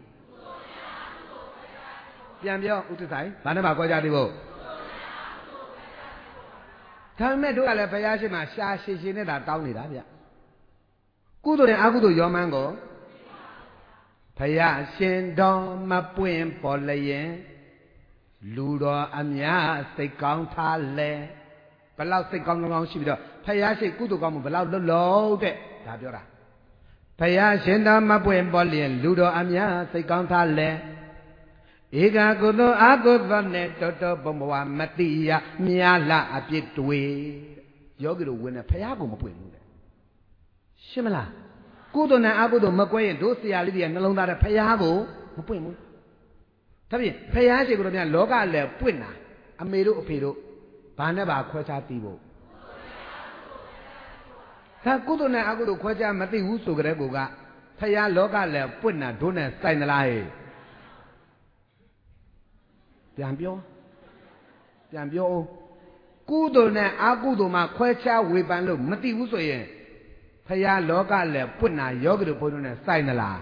ပြန်ပြောဥဒ္ဒဆိုင်ဘာနဲ့ပါခွဲခြားသိဖို့ဒါပေမဲ့တို့ကလည်းဘုရားရှိခိုးရှာရှည်ရှည်နဲ့တာတောင်းနေတာဗျကုသိုလ်နဲ့အကုသိုလ်ရောမှန်းကိုဘုရားရှင်တော်မပွင့်ပေါ်လျင်လူတော်အများစိတ်ကောင်းထားလဲဘလောက်စိတ်ကောင်းကောင်းရှိပြီးတော့ဘုရားရှိကုသိုလ်ကောင်းမှုဘလောက်လွတ်လို့တဲ့ဒါပြောတာဘုရားရှင်တော်မပွင့်ပေါ်လျင်လူတော်အများစိတ်ကောင်းထားလဲဧကကုသိုလ်အကုသိုလ်နဲ့တောတောဘုံဘဝမတိယမြာလအပြစ်တွေယောဂီတို့ဝင်နေဘုရားကိုမပွင့်ဘူးတဲ့ရှင်းမလားကုသိုလ်နဲ့အကုသိုလ်မကွဲရင်တို့ဆရာလေးတွေကနှလုံးသားတဲ့ဘုရားကိုမပွင့်ဘူးဒါဖြင့်ဘုရားရှိခိုးတော်များလောကလည်းပွင့်တာအမေတို့အဖေတို့ဘာနဲ့ပါခွဲခြားသိဖို့ဒါကုသိုလ်နဲ့အကုသိုလ်ခွဲခြားမသိဘူးဆိုကြတဲ့ကိုကဘုရားလောကလည်းပွင့်တာတို့နဲ့စိုက်သလားဟဲ့ပြန်ပြောပြန်ပြောအောင်ကုသိုလ်နဲ့အကုသိုလ်မှာခွဲခြားဝေဖန်လို့မသိဘူးဆိုရင်ဖယားလောကလည်းပွင့်တာယောဂီတို့ဘုန်းတော်နဲ့စိုက်သလား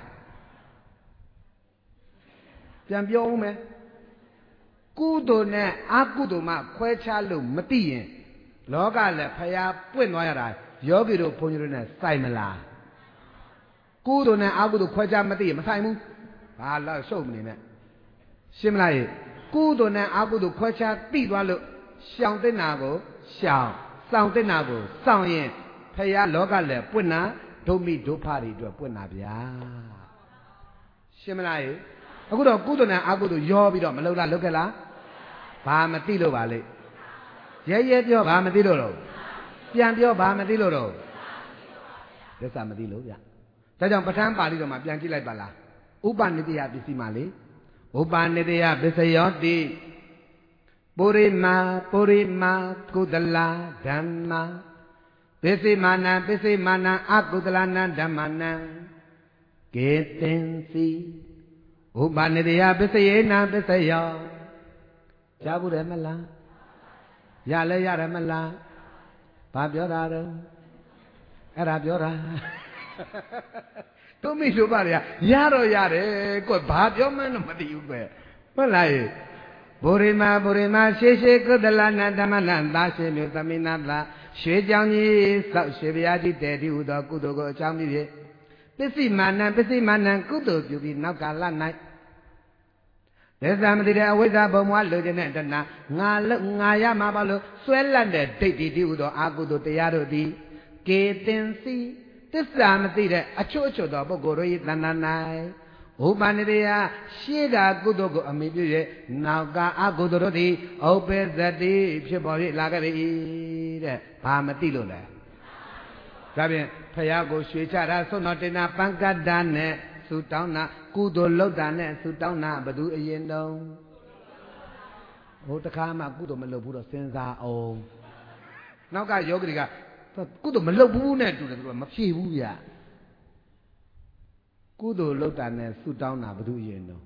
ပြန်ပြောအောင်မယ်ကုသိုလ်နဲ့အကုသိုလ်မှာခွဲခြားလို့မသိရင်လောကလည်းဖယားပွင့်သွားရတာယောဂီတို့ဘုန်းကြီးတို့နဲ့စိုက်မလားကုသိုလ်နဲ့အကုသိုလ်ခွဲခြားမသိရင်မဆိုင်ဘူးဘာလို့ရှုပ်မနေနဲ့ရှင်းမလားကုသိုလ်နဲ့အကုသိုလ်ခွဲခြားသိသွားလို့ရှောင်တဲ့နာကိုရှောင်စောင့်တဲ့နာကိုစောင့်ရင်ဖယားလောကလည်းပွင့်နာဒုမိဒုဖာတွေအတွက်ပွင့်နာဗျာရှင်းမလားအခုတော့ကုသိုလ်နဲ့အကုသိုလ်ရောပြီးတော့မလုပ်လားလုပ်ခဲ့လားဘာမသိလို့ပါလေရဲရဲပြောဘာမသိလို့တော့ပြန်ပြောဘာမသိလို့တော့သစ္စာမသိလို့ဗျဒါကြောင့်ပဋ္ဌာန်းပါဠိတော်မှာပြန်ကြည့်လိုက်ပါလားဥပနိတယပစ္စည်းမှာလေဥပနိတယပစ္စယောတိပုရိမာပုရိမာကုသလဓမ္မာပစ္စည်းမာနံပစ္စည်းမာနံအကုသလနံဓမ္မနံကေတင်စီဥပနိတယပစ္စယေနံပစ္စယောကြားဘူးတယ်မလားရလဲရတယ်မလားဘာပြောတာတော့အဲ့ဒါပြောတာ都没说吧的呀，压着压的，过八表门都没得有过，本来。不里嘛不里嘛，谢谢哥的啦，那他妈那大些没有咱们那啦，学讲你少学不下去，代替我到骨头个讲的的，不是嘛难，不是嘛难，骨头就比脑干烂来。但是咱们这里为啥不摸路的呢？真呐，俺路俺呀嘛把路，虽然的对对对，我到阿骨头对呀头的，给电视，这是咱们这里啊，悄悄的不过了一难难来。我把你的呀，写个骨头个没别的，脑干阿骨头的，后边这的皮包的那个的，把么地落来。这边他要个学家他说那的那半个单呢，苏当那骨头老单呢，苏当那不都一样东？我这看嘛，骨头没老不到身上哦。那个有个的个，骨头没老不呢，就是说没皮肤呀。骨头老大呢，苏当那不都一样东？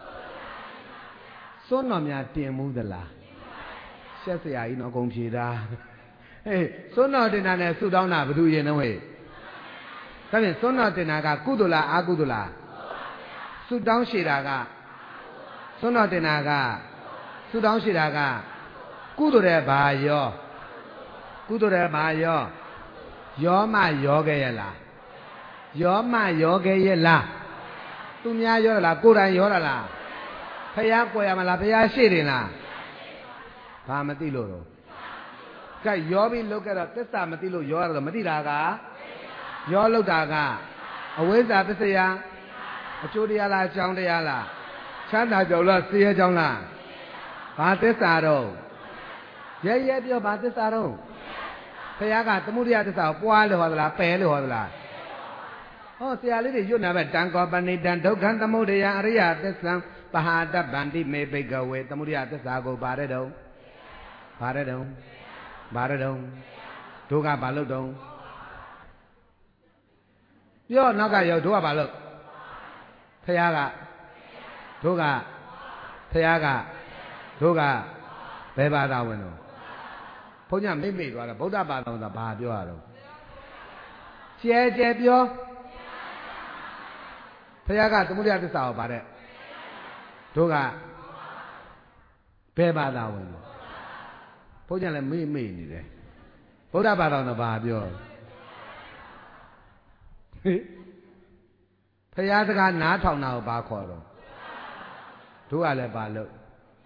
说那面玷污的啦，下次也一弄公平的。哎，说那的那呢，苏当那不都一样东喂？咱们说那的那个骨头啦，阿骨头啦，苏当是那个，说那的那个，苏当是那个，骨头的把药，骨头的把药，药嘛药个呀啦。药嘛药给也啦，都伢药啦，果然药了啦，他呀过呀嘛啦，他呀写的啦，他们地路了，这药比路个了，这啥么地路药了，没地那个，药路那个，为啥不是呀？做的呀啦，讲的呀啦，现在做了，事业讲啦，把这啥喽？爷爷不要把这啥喽？他呀个，怎么的呀？这啥瓜的话的啦，白的话的啦。哦，这里的有那么单个班的单，都看他们的呀，而呀，这上把他的班的没被个位，他们的呀，这啥个把的都，把的都，把的都，都个把了都。有那个有都个把了，他呀个，都个，他呀个，都个，白把他问喽。不然没没多了，不打把他的把表了。姐姐表。他呀个怎么的？这啥把的？都个白把他问了，不然来没没你的，不打把他的把表。嘿，他呀这个哪套哪把考了？都个来把了。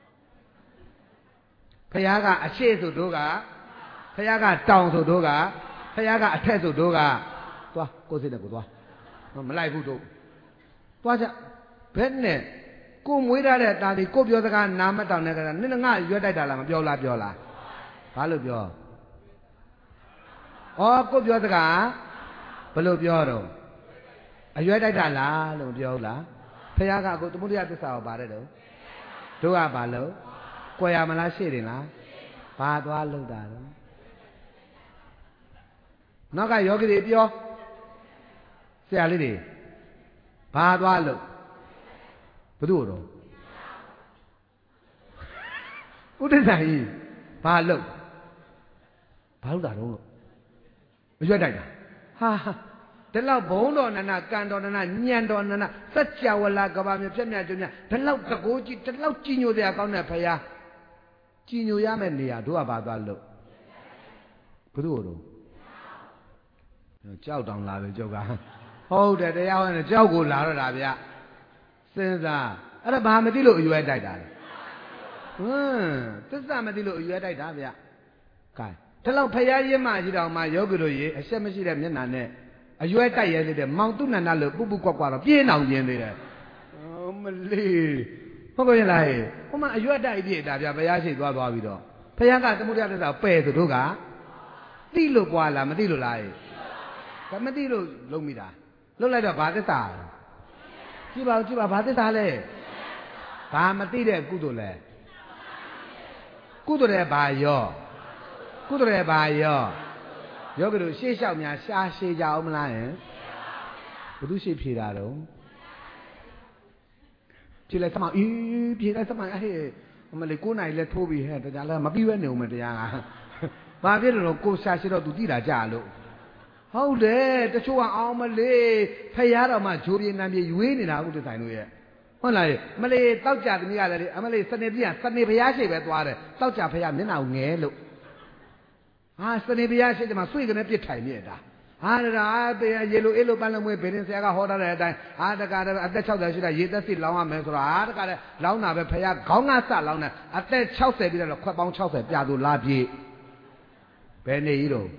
他呀个写出都个，他呀个当出都个，他呀个贴出都个，多，过去的不多，我们来不多。多少？本来，过每天的，但是过标这个那么当那个，你那俺约在这了吗？标啦标啦，哪路标？哦，过标这个，不路标喽？啊，约在这啦，路标啦。他呀个过，怎么的这啥把的喽？都啊把喽，过呀么啦写的啦，把多路的喽。那个有个的标，是哪里的？把多了，不多了。我的啥意？把了，把了打中了，我觉得哈哈，这老碰到那那干到那那念到那那，这家伙那个吧面片面就面，这老这个鸡，这老鸡牛的呀，搞那拍呀，鸡牛也没你呀，都要把多了，不多了。教当拉的教个。好的，这要呢，照顾老了那边，是吧？啊，那把么的路约在哪里？嗯，这是么的路约在哪边？看，这老拍呀也嘛知道嘛，有个路也，什么事的没难呢？啊，约在也是的，忙都难那路，不不呱呱了，别闹别的。哦，没嘞，不过原来我们约在一大边，拍呀是多多味道，拍呀个怎么的这白是多个？地路过了，没地路来，怎么地路路没的？lúc này là bà cái tà chứ bảo chứ bảo bà cái tà này bà mà tí đấy cú đồ này cú đồ này bà yo cú đồ này bà yo yo cái đồ xe sao nhà xa xe ra ông lại bữa tôi xe phi ra đâu chỉ là sao mà ý phi ra sao mà ấy mà lấy cú này là thô bì hết rồi là mà biết nhiều mà đấy à bà biết rồi cô xa xe đâu tụi tí đã trả luôn ဟုတ်တယ်တချို့ကအောင်မလေးဖယားတော်မှဂျိုးပြေနံပြေရွေးနေတာအခုတဆိုင်တို့ရဲ့ဟုတ်လားမလေးတောက်ကြသမီးကလည်းအမလေးစနေပြစနေဖယားရှိပဲသွားတယ်တောက်ကြဖယားမျက်နှာကိုငဲလို့ဟာစနေဖယားရှိတယ်မှာဆွေကနေပြစ်ထိုင်နေတာဟာဒါရေလိုအေးလိုပန်းလုံးမွေးဘယ်ရင်ဆရာကဟောထားတဲ့အတိုင်းဟာတကားအသက်၆၀ရှိတာရေသက်စီလောင်းရမယ်ဆိုတော့ဟာတကားလည်းလောင်းတာပဲဖယားခေါင်းကစလောင်းတယ်အသက်၆၀ပြီးတော့ခွက်ပေါင်း၆၀ပြသူလာပြေဘယ်နေကြီးတော့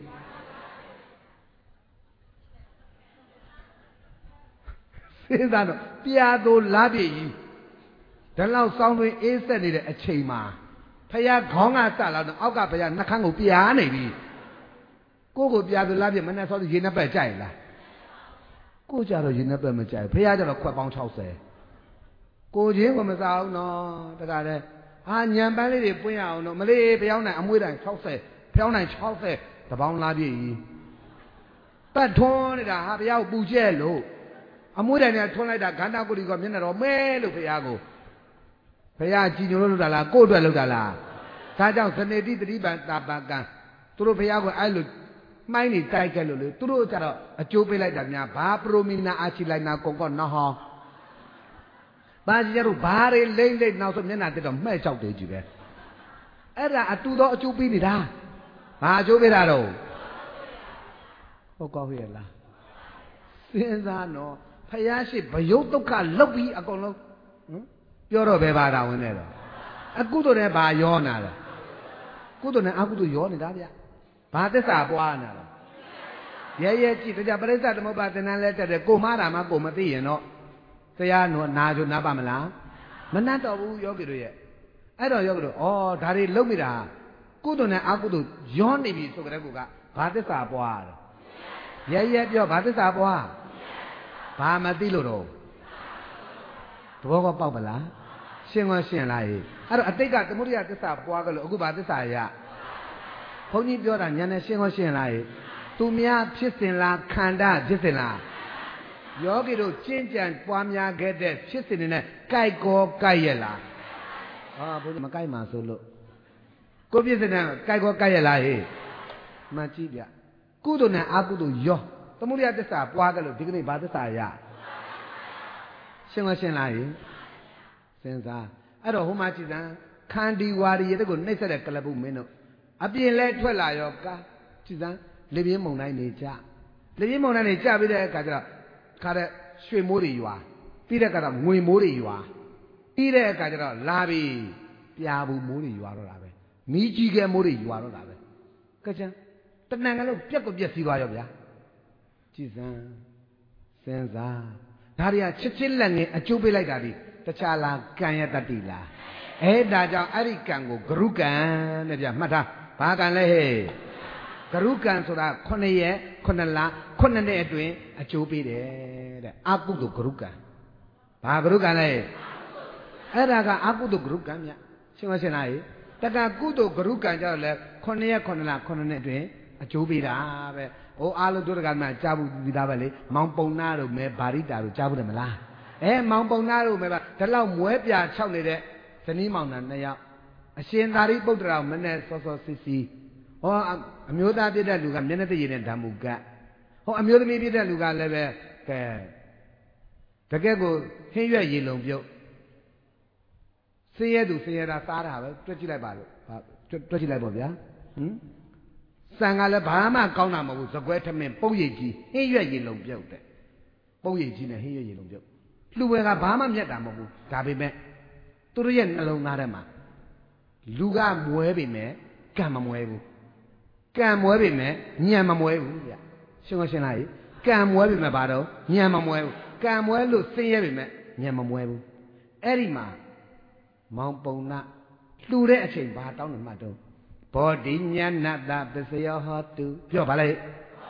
စဉ်းစားတော့ပြာသူလာပြေကြီးဒါလောက်စောင်းတွင်အေးဆက်နေတဲ့အချိန်မှာဖယားခေါင်းကစလောင်းတယ်အောက်ကဖယားနှာခမ်းကိုပြားနေပြီကိုကိုပြာသူလာပြေမနဲ့ဆောရေနှစ်ပတ်ကြိုက်လားကိုကြတော့ရေနှစ်ပတ်မကြိုက်ဖယားကြတော့ခွက်ပေါင်း၆၀ကိုချင်းကမစားအောင်နော်တခါတည်းအာညံပန်းလေးတွေပွင့်ရအောင်နော်မလေးဖျောင်းနိုင်အမွှေးတိုင်း၆၀ဖျောင်းနိုင်၆၀တပေါင်းလာပြေကြီးပတ်ထွန်းနေတာဟာဖယားကိုပူကျဲလို့အမွှေးတိုင်းနဲ့ထွန်းလိုက်တာဂန္ဓကုတိကမျက်နှာတော်မဲလို့ဖယားကိုဖယားကြည်ညိုလို့လုပ်တာလားကို့အတွက်လုပ်တာလားဒါကြောင့်သနေတိတတိပံတာပကံသူတို့ဖယားကိုအဲ့လိုမှိုင်းနေတိုက်ခဲ့လို့လေသူတို့ကြတော့အကျိုးပေးလိုက်တာများဘာပရိုမီနာအာချီလိုက်နာကုန်ကောနော်ဟောဘာကြီးကြတော့ဘာတွေလိမ့်လိမ့်နောက်ဆိုမျက်နှာတက်တော့မှဲ့လျှောက်တယ်ကြီးပဲအဲ့ဒါအတူတော့အကျိုးပေးနေတာဘာအကျိုးပေးတာတော့ဟုတ်ကောရဲ့လားစဉ်းစားနော်ဖယားရှိဘယုတ်ဒုက္ခလုတ်ပြီးအကုန်လုံးဟမ်ပြောတော့ဘယ်ပါတာဝင်နေတော့အကုသိုလ်နဲ့ဘာရောနာလဲကုသိုလ်နဲ့အကုသိုလ်ရောနေတာဗျဘာသစ္စာပွားနာလဲရဲရဲကြည့်တကြပရိစ္ဆသမုပ္ပါသင်္นานလဲတက်တယ်ကိုမှားတာမှကိုမသိရင်တော့တရားနော်နာကြနာပါမလားမနှတ်တော့ဘူးယောဂီတို့ရဲ့အဲ့တော့ယောဂီတို့ဩဒါတွေလုံးမိတာကုသိုလ်နဲ့အကုသိုလ်ရောနေပြီဆိုကြတဲ့ကူကဘာသစ္စာပွားတယ်ရဲရဲပြောဘာသစ္စာပွားဘာမသိလို့တော့သဘောကောပေါက်ပလားရှင်းကောရှင်းလားဟဲ့အဲ့တော့အတိတ်ကသမုဒိယသစ္စာပွားကြလို့အခုဘာသစ္စာရဘုန်းကြီးပြောတာညာနဲ့ရှင်းကောရှင်းလားဟဲ့သူများဖြစ်စဉ်လားခန္ဓာဖြစ်စဉ်လားယောဂီတို့ကျင့်ကြံပွားများခဲ့တဲ့ဖြစ်စဉ်တွေနဲ့ကြိုက်ကောကြိုက်ရဲ့လားဟာဘုန်းကြီးမကြိုက်မှဆိုလို့ကိုဖြစ်စဉ်နဲ့ကြိုက်ကောကြိုက်ရဲ့လားဟဲ့မှန်ကြည့်ဗျကုသိုလ်နဲ့အကုသိုလ်ရောသမုဒိယသစ္စာပွားကြလို့ဒီကနေ့ဘာသစ္စာရရှင်းမရှင်းလားဟင်စဉ်းစားအဲ့တော့ဟိုမှာကြည်စမ်းခန္ဒီဝါရီရဲ့ကိုနှိမ့်ဆက်တဲ့ကလပုမင်းတို့အပြင်လဲထွက်လာရောကာကြည်စမ်းလေပြင်းမုန်တိုင်းနေကြလေပြင်းမုန်တိုင်းနေကြပြီးတဲ့အခါကျတော့ခါတဲ့ရွှေမိုးတွေရွာပြီးတဲ့အခါတော့ငွေမိုးတွေရွာပြီးတဲ့အခါကျတော့လာပြီပြာဘူးမိုးတွေရွာတော့တာပဲမီးကြီးကဲမိုးတွေရွာတော့တာပဲကကြမ်းတဏ္ဍကလုံးပြက်ကိုပြက်စီးသွားရောဗျာကြည်စမ်းစဉ်းစားဒါတွေကချစ်ချင်းလက်ငယ်အကျိုးပေးလိုက်တာဒီတခြားလားကံရတ္တိလားအဲဒါကြောင့်အဲ့ဒီကံကိုဂရုကံတဲ့ဗျမှတ်ထားဘာကံလဲဟဲ့ဂရုကံဆိုတာခုနှစ်ရက်ခုနှစ်လခုနှစ်နှစ်အတွင်းအကျိုးပေးတယ်တဲ့အကုသိုလ်ဂရုကံဘာဂရုကံလဲအဲ့ဒါကအကုသိုလ်ဂရုကံမြရှင်းမရှင်းလားဟဲ့တက္ကကုသိုလ်ဂရုကံကြောင့်လဲခုနှစ်ရက်ခုနှစ်လခုနှစ်နှစ်အတွင်းအကျိုးပေးတာပဲဟိုအားလုံးတို့တကမှကြားဘူးပြီးသားပဲလေမောင်ပုံနာတို့မဲဗာရိတာတို့ကြားဘူးတယ်မလားအဲမောင်ပုံနာတို့မဲပါဒါလောက်မွဲပြာ၆နေတဲ့ဇနီးမောင်နှံနှစ်ယောက်အရှင်သာရိပုတ္တရာမနဲ့စောစောစစ်စီဟောအမျိုးသားပြည့်တဲ့လူကမျက်နှာသိရည်နဲ့ဓမ္မုကဟောအမျိုးသမီးပြည့်တဲ့လူကလည်းပဲကဲတကယ်ကိုဟင်းရွက်ရေလုံးပြုတ်ဆင်းရဲသူဆင်းရဲတာစားတာပဲတွက်ကြည့်လိုက်ပါလို့တွက်ကြည့်လိုက်ပေါ့ဗျာဟင်ဆံကလည်းဘာမှကောင်းတာမဟုတ်ဘူးသကွဲထမင်းပုတ်ရည်ကြီးဟင်းရွက်ရည်လုံးပြုတ်တဲ့ပုတ်ရည်ကြီးနဲ့ဟင်းရွက်ရည်လုံးပြုတ်လူဝဲကဘာမှမြတ်တာမဟုတ်ဘူးဒါပေမဲ့သူတို့ရဲ့နှလုံးသားထဲမှာလူကမွဲပေမဲ့ကံမမွဲဘူးကံမွဲပေမဲ့ညံမမွဲဘူးဗျရှင်းမရှင်းလားကံမွဲပေမဲ့ဘာတော့ညံမမွဲဘူးကံမွဲလို့ဆင်းရဲပေမဲ့ညံမမွဲဘူးအဲ့ဒီမှာမောင်ပုံနာလှူတဲ့အချိန်ဘာတောင်းနေမှတော့ဘောဓိညာဏတပစ္စယောဟောတုပြောပါလေ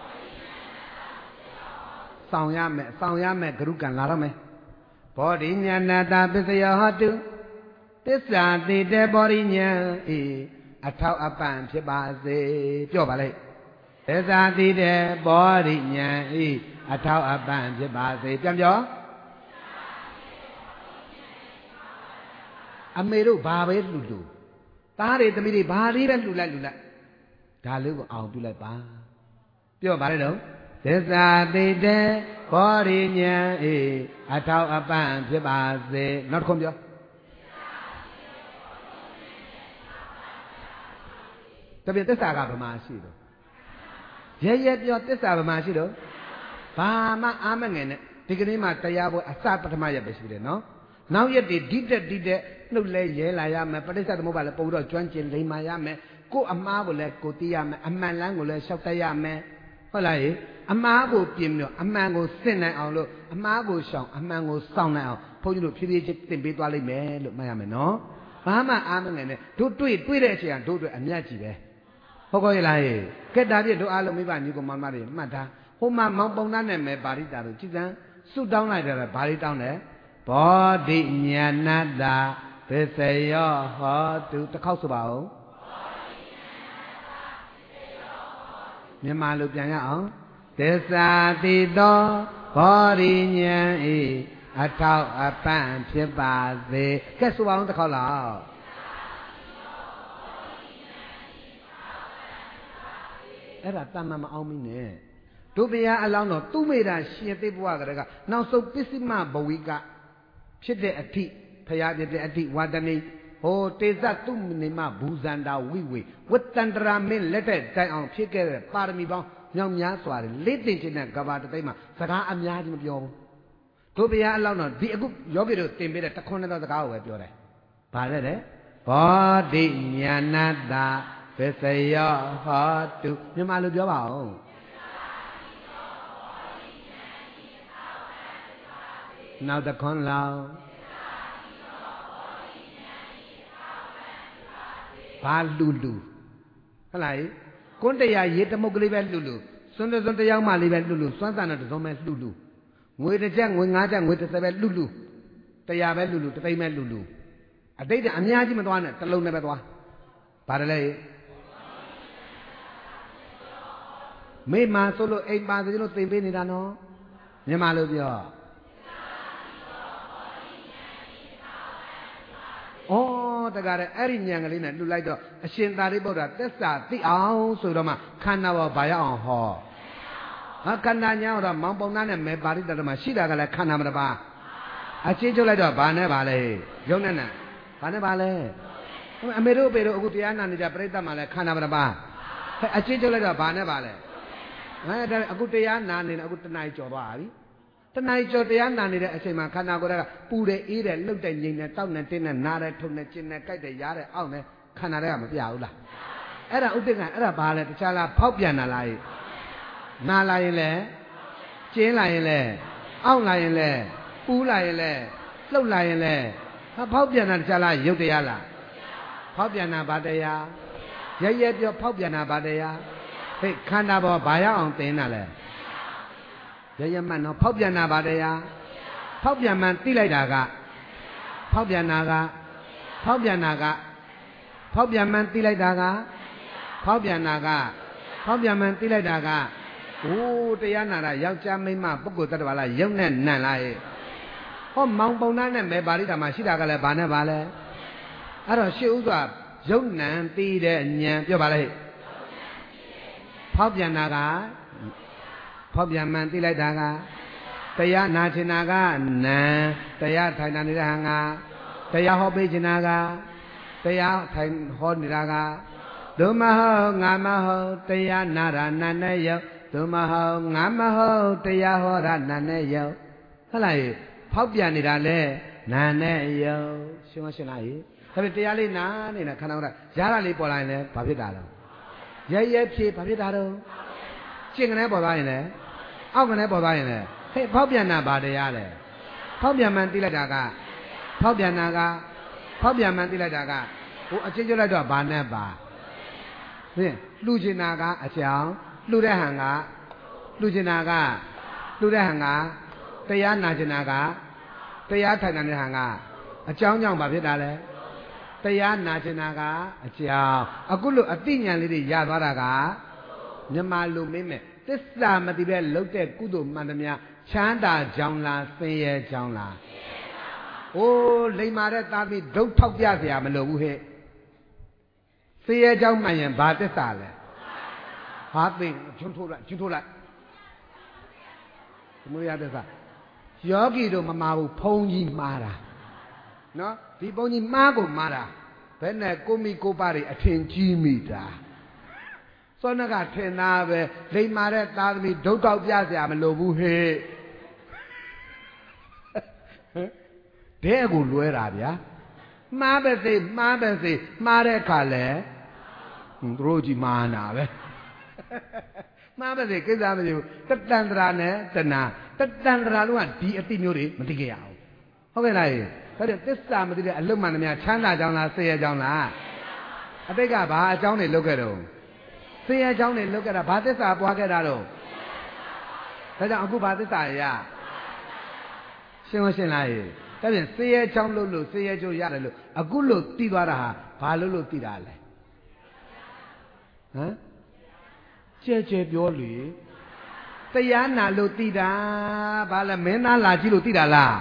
ဆောင်ရမယ်ဆောင်ရမယ်ဂရုကံလာတော့မယ်ဘောဓိညာဏတပစ္စယောဟောတုသစ္စာတိတေဘောဓိညာဤအထောက်အပံ့ဖြစ်ပါစေပြောပါလေသစ္စာတိတေဘောဓိညာဤအထောက်အပံ့ဖြစ်ပါစေပြန်ပြောအမေတို့ဘာပဲလှူလှူသားတွေသမီးတွေဘာလေးပဲလှူလိုက်လှူလိုက်ဒါလေးကိုအောင်ပြုလိုက်ပါပြောပါလေတော့သသစ္စာသိတဲ့ဘောရိညာအေအထောက်အပံ့ဖြစ်ပါစေနောက်တစ်ခုပြောတပြည့်သစ္စာကဗမာရှိတော့ရဲရဲပြောသစ္စာဗမာရှိတော့ဘာမှအားမငယ်နဲ့ဒီကနေ့မှတရားပွဲအစပထမရက်ပဲရှိတယ်နော်နောက်ရက်တွေဒီတက်ဒီတက်နှုတ်လဲရဲလာရမယ်ပဋိစ္စသမုပ္ပါလည်းပုံတော့ကျွမ်းကျင်လိမ္မာရမယ်ကို့အမားကိုလည်းကိုသိရမယ်အမှန်လန်းကိုလည်းလျှောက်တတ်ရမယ်ဟုတ်လားရေအမားကိုပြင်ပြီးတော့အမှန်ကိုစစ်နိုင်အောင်လို့အမားကိုရှောင်အမှန်ကိုစောင့်နိုင်အောင်ဘုန်းကြီးတို့ဖြည်းဖြည်းချင်းသင်ပေးသွားလိမ့်မယ်လို့မှတ်ရမယ်နော်ဘာမှအားမငယ်နဲ့တို့တွေ့တွေ့တဲ့အချိန်ကတို့အတွက်အမြတ်ကြီးပဲဟုတ်ကောရလားရေကဲဒါပြည့်တို့အားလုံးမိဘညီကိုမမတွေမှတ်ထားဟိုမှာမောင်ပုံသားနဲ့မယ်ပါရိတာတို့ကြည်စံဆုတောင်းလိုက်တယ်ဗာရိတောင်းတယ်ဘောဓိညာဏတ္တသစ္စယောဟောတုတစ်ခေါက်ဆိုပါဦးမြန်မာလိုပြန်ရအောင်သစ္စာတိတောဘောရိညာဤအထောက်အပံ့ဖြစ်ပါစေကဲဆိုပါဦးတစ်ခေါက်လောက်အဲ့ဒါတမ္မမအောင်မင်းနဲ့တို့ဘုရားအလောင်းတော်သူမေတာရှင်သိဘဝကတည်းကနောက်ဆုံးပစ္စည်းမဘဝိကဖြစ်တဲ့အထိဖရာပြတဲ့အထိဝါဒနေဟိုတေဇတုနေမဘူဇန္တာဝိဝေဝတ္တန္တရာမင်းလက်တဲ့တိုင်အောင်ဖြစ်ခဲ့တဲ့ပါရမီပေါင်းညောင်များစွာလေးတင်ခြင်းနဲ့ကဘာတသိမ်းမှာစကားအများကြီးမပြောဘူးတို့ဘုရားအလောင်းတော်ဒီအခုယောဂီတို့တင်ပေးတဲ့တခွန်းတဲ့စကားကိုပဲပြောတယ်ဗါလဲတဲ့ဘောဓိညာဏတ္တသစ္စယောဟောတုမြန်မာလိုပြောပါဦးနောက်တခွန်းလောက်ဘာလူလူဟုတ်လားကွန်းတရားရေတမုတ်ကလေးပဲလူလူစွန်းစွန်းတရားမှလေးပဲလူလူစွမ်းစံတဲ့သုံးပဲလူလူငွေတစ်ချက်ငွေငါးချက်ငွေတစ်စက်ပဲလူလူတရားပဲလူလူတသိမ်းပဲလူလူအတိတ်ကအများကြီးမသွားနဲ့တစ်လုံးနဲ့ပဲသွားဘာတလဲမိမာဆိုလို့အိမ်ပါစီလို့သင်ပေးနေတာနော်မြန်မာလိုပြောဩတကားတဲ့အဲ့ဒီဉာဏ်ကလေးနဲ့လှူလိုက်တော့အရှင်သာရိပုတ္တရာသစ္စာသိအောင်ဆိုတော့မှခန္ဓာဘောဘာရအောင်ဟောဟာခန္ဓာညာတော့မောင်ပုံသားနဲ့မေပါရိတ္တမှာရှိတာကလည်းခန္ဓာမတပါအချင်းချုပ်လိုက်တော့ဘာနဲ့ပါလဲယုံနဲ့နဲ့ဘာနဲ့ပါလဲအမေတို့အဖေတို့အခုတရားနာနေကြပြိဿမှာလည်းခန္ဓာမတပါအချင်းချုပ်လိုက်တော့ဘာနဲ့ပါလဲဟဲ့ဒါအခုတရားနာနေတယ်အခုတဏှာကြော်သွားပြီတဏှာကြော်တရားနာနေတဲ့အချိန်မှာခန္ဓာကိုယ်ကပူတယ်အေးတယ်လှုပ်တယ်ငြိမ်တယ်တောက်တယ်တင်းတယ်နားတယ်ထုံတယ်ကျင်တယ်ကြိုက်တယ်ရားတယ်အောင့်တယ်ခန္ဓာတွေကမပြဘူးလားအဲ့ဒါဥဒိကအဲ့ဒါဘာလဲတခြားလားဖောက်ပြန်လာလားနာလာရင်လဲကျင်းလာရင်လဲအောင့်လာရင်လဲပူလာရင်လဲလှုပ်လာရင်လဲဟာဖောက်ပြန်တာတခြားလားရုပ်တရားလားဖောက်ပြန်တာဘာတရားရရဲပြောဖောက်ပြန်တာဘာတရားဟဲ့ခန္ဓာဘောဘာရအောင်သင်တာလဲရရမှန်တော့ဖောက်ပြန်တာပါတရားဖောက်ပြန်မှန်သိလိုက်တာကဖောက်ပြန်တာကဖောက်ပြန်တာကဖောက်ပြန်မှန်သိလိုက်တာကဖောက်ပြန်တာကဖောက်ပြန်မှန်သိလိုက်တာကအိုးတရားနာတာယောက်ျားမိန်းမပုဂ္ဂိုလ်တ attva လားယုံနဲ့နံလားဟောမောင်ပုံသားနဲ့မေပါဠိတာမှာရှိတာကလည်းဘာနဲ့ပါလဲအဲ့တော့ရှေ့ဥစွာယုံနံသိတဲ့ဉာဏ်ပြောပါလေဖောက်ပြန်တာကဖောက်ပြန်မှန်သိလိုက်တာကတရားနာချင်တာကနံတရားထိုင်တာနေတဲ့ဟာကတရားဟောပေးချင်တာကတရားထိုင်ဟောနေတာကဒုမဟုတ်ငါမဟုတ်တရားနာတာနာနဲ့ရောက်ဒုမဟုတ်ငါမဟုတ်တရားဟောတာနာနဲ့ရောက်ဟုတ်လားဖောက်ပြန်နေတာလဲနာနဲ့ရောက်ရှင်းမရှင်းလားဒါပေမဲ့တရားလေးနာနေတာခန္ဓာကရတာလေးပေါ်လာရင်လည်းဘာဖြစ်တာလဲရဲရဲဖြေဘာဖြစ်တာတော့ကျင့်ကနေပေါ်သွားရင်လည်းအောက်ကနေပေါ်သွားရင်လည်းဟဲ့ဖောက်ပြန်တာဘာတရားလဲဖောက်ပြန်မှန်သိလိုက်တာကဖောက်ပြန်တာကဖောက်ပြန်မှန်သိလိုက်တာကဟိုအချင်းချင်းလိုက်တော့ဘာနဲ့ပါဟင်လှူချင်တာကအကြောင်းလှူတဲ့ဟန်ကလှူချင်တာကလှူတဲ့ဟန်ကတရားနာချင်တာကတရားထိုင်တဲ့ဟန်ကအကြောင်းကြောင့်ဘာဖြစ်တာလဲတရားနာချင်တာကအကြောင်းအခုလို့အတိညာဏ်လေးတွေရသွားတာကမြန်မာလူမင်းမဲ့သစ္စာမသိပဲလှုပ်တဲ့ကုသိုလ်မှန်သမျှချမ်းသာကြောင်းလားဆင်းရဲကြောင်းလားအိုးလိမ္မာတဲ့သားသမီးဒုတ်ထောက်ပြเสียမလိုဘူးဟဲ့ဆင်းရဲကြောင်းမှန်ရင်ဘာသစ္စာလဲဟာသိကျွန်းထိုးလိုက်ကျွန်းထိုးလိုက်သမုဒယသစ္စာယောဂီတို့မမှားဘူးဘုန်းကြီးမှားတာနော်ဒီဘုန်းကြီးမှားကိုမှားတာဘယ်နဲ့ကိုမိကိုပါတွေအထင်ကြီးမိတာစောနကထင်သားပဲလိမ္မာတဲ့သားသမီးဒုတ်တောက်ပြစရာမလိုဘူးဟေ့တဲ့ကိုလွဲတာဗျာမှားပဲစိမှားပဲစိမှားတဲ့အခါလဲသူတို့ကြီးမာနာပဲမှားပဲစိကိစ္စမရှိဘူးတတန္တရာနဲ့တဏတတန္တရာလုံးကဒီအတိမျိုးတွေမသိကြရအောင်ဟုတ်ကဲ့လားဒါတဲ့သစ္စာမသိတဲ့အလုံးမှန်သမျှချမ်းသာကြောင်းလားဆင်းရဲကြောင်းလားအတိတ်ကဘာအကြောင်းတွေလုပ်ခဲ့တော့ဆင်းရဲကြောင်းတွေလုပ်ခဲ့တာဘာသစ္စာပွားခဲ့တာတော့ဒါကြောင့်အခုဘာသစ္စာရရှင်းမရှင်းလားဒါပြန်ဆင်းရဲကြောင်းလို့လို့ဆင်းရဲကျိုးရတယ်လို့အခုလို့သိသွားတာဟာဘာလို့လို့သိတာလဲဟမ်ကြဲကြဲပြောလေတရားနာလို့သိတာဘာလဲမင်းသားလာကြည့်လို့သိတာလား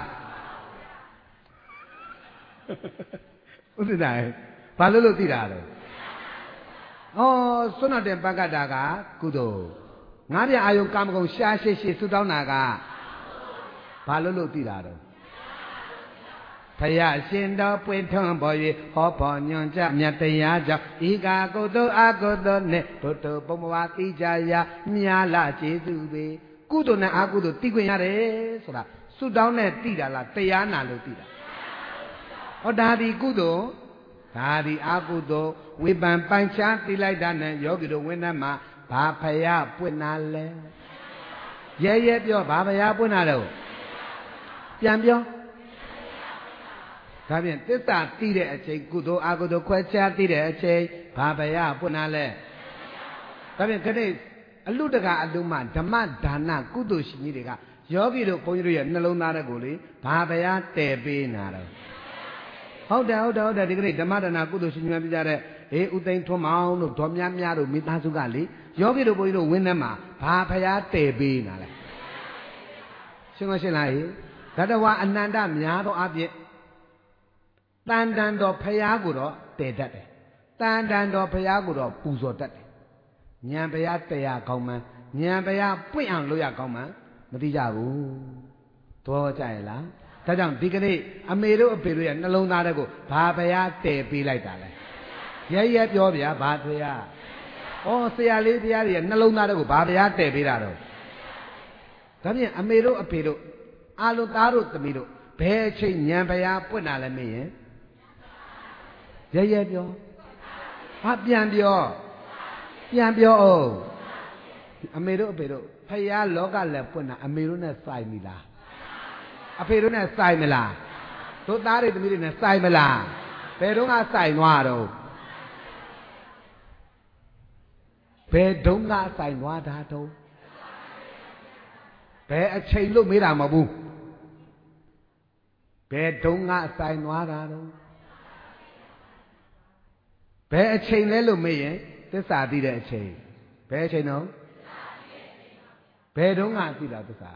ဥဒ္ဒနာဘာလို့လို့သိတာလဲဩစွဏတေပက္ကတာကကုသိုလ်ငါးပြအာယုကာမဂုဏ်ရှားရှိရှိသုတောင်းတာကဘာလို့လို့သိတာတော့ဖယားရှင်တော်ပွင့်ထွန်းပေါ်၍ဟောပေါ်ညွန်ကြမြတ်တရားကြောင့်ဤကာကုသိုလ်အကုသိုလ်နဲ့တို့တို့ပုံမဝသိကြရာမြာလာကျေစုပေကုသိုလ်နဲ့အကုသိုလ်သိခွင့်ရတယ်ဆိုတာသုတောင်းနဲ့သိတာလားတရားနာလို့သိတာဟောဒါဒီကုသိုလ်ဒါဒီအကုသိုလ်ဝိပံပိုင်ချသိလိုက်တာနဲ့ယောဂီတို့ဝိနည်းမှာဘာဖယားပွင့်လာလဲရဲရဲပြောဘာဖယားပွင့်လာတော့ပြန်ပြောဒါဖြင့်သစ္စာသိတဲ့အချိန်ကုသိုလ်အကုသိုလ်ခွဲခြားသိတဲ့အချိန်ဘာဘယပွင့်လာလဲဒါဖြင့်ခဏအလူတကအလူမဓမ္မဒါနကုသိုလ်ရှင်ကြီးတွေကယောဂီတို့ဘုန်းကြီးတို့ရဲ့နှလုံးသားတွေကိုလေဘာဘယတည်ပေးနာတော့ဟုတ်တယ်ဟုတ်တယ်ဟုတ်တယ်ဒီကနေ့ဓမ္မဒါနကုသိုလ်ရှင်ကြီးများပြကြတဲ့အေးဥသိမ်းထွန်းမောင်တို့ဒေါ်မြမြတို့မိသားစုကလေယောဂီတို့ဘုန်းကြီးတို့ဝင်းထဲမှာဘာဘယတည်ပေးနာလဲရှင်းမရှင်းလားဟိဓတဝအနန္တများသောအပြင်တန်တန်တော်ဖရာကိုတော့တည်တတ်တယ်တန်တန်တော်ဖရာကိုတော့ပူဇော်တတ်တယ်ဉာဏ်ဖရာတရားကောင်းမှန်းဉာဏ်ဖရာပွင့်အောင်လုပ်ရကောင်းမှန်းမသိကြဘူးတော်ကြရဲ့လားဒါကြောင့်ဒီကနေ့အမေတို့အဖေတို့ရဲ့နှလုံးသားတွေကိုဘာဖရာတည်ပေးလိုက်တာလဲရဲရဲပြောဗျာဘာဖရာဩဆရာလေးတရားတွေရဲ့နှလုံးသားတွေကိုဘာဖရာတည်ပေးတာတော့ဒါဖြင့်အမေတို့အဖေတို့အာလုံးသားတို့သမီးတို့ဘယ်အချိန်ဉာဏ်ဖရာပွင့်တာလဲမင်းရင်ရဲရဲပြောဟာပြန်ပြောပြန်ပြောအောင်အမေတို့အဖေတို့ဖယားလောကလည်းပွင့်တာအမေတို့နဲ့စိုက်မိလားအဖေတို့နဲ့စိုက်မလားတို့သားတွေသမီးတွေနဲ့စိုက်မလားဘယ်တော့ကစိုက်သွားတော့ဘယ်တုန်းကစိုက်သွားတာတော့ဘယ်အချိန်လို့မေးတာမဟုတ်ဘူးဘယ်တုန်းကစိုက်သွားတာတော့ဘယ်အချိန်လဲလို့မေးရင်သစ္စာသိတဲ့အချိန်ဘယ်အချိန်တော့ဘယ်တုန်းကသိတာသစ္စာ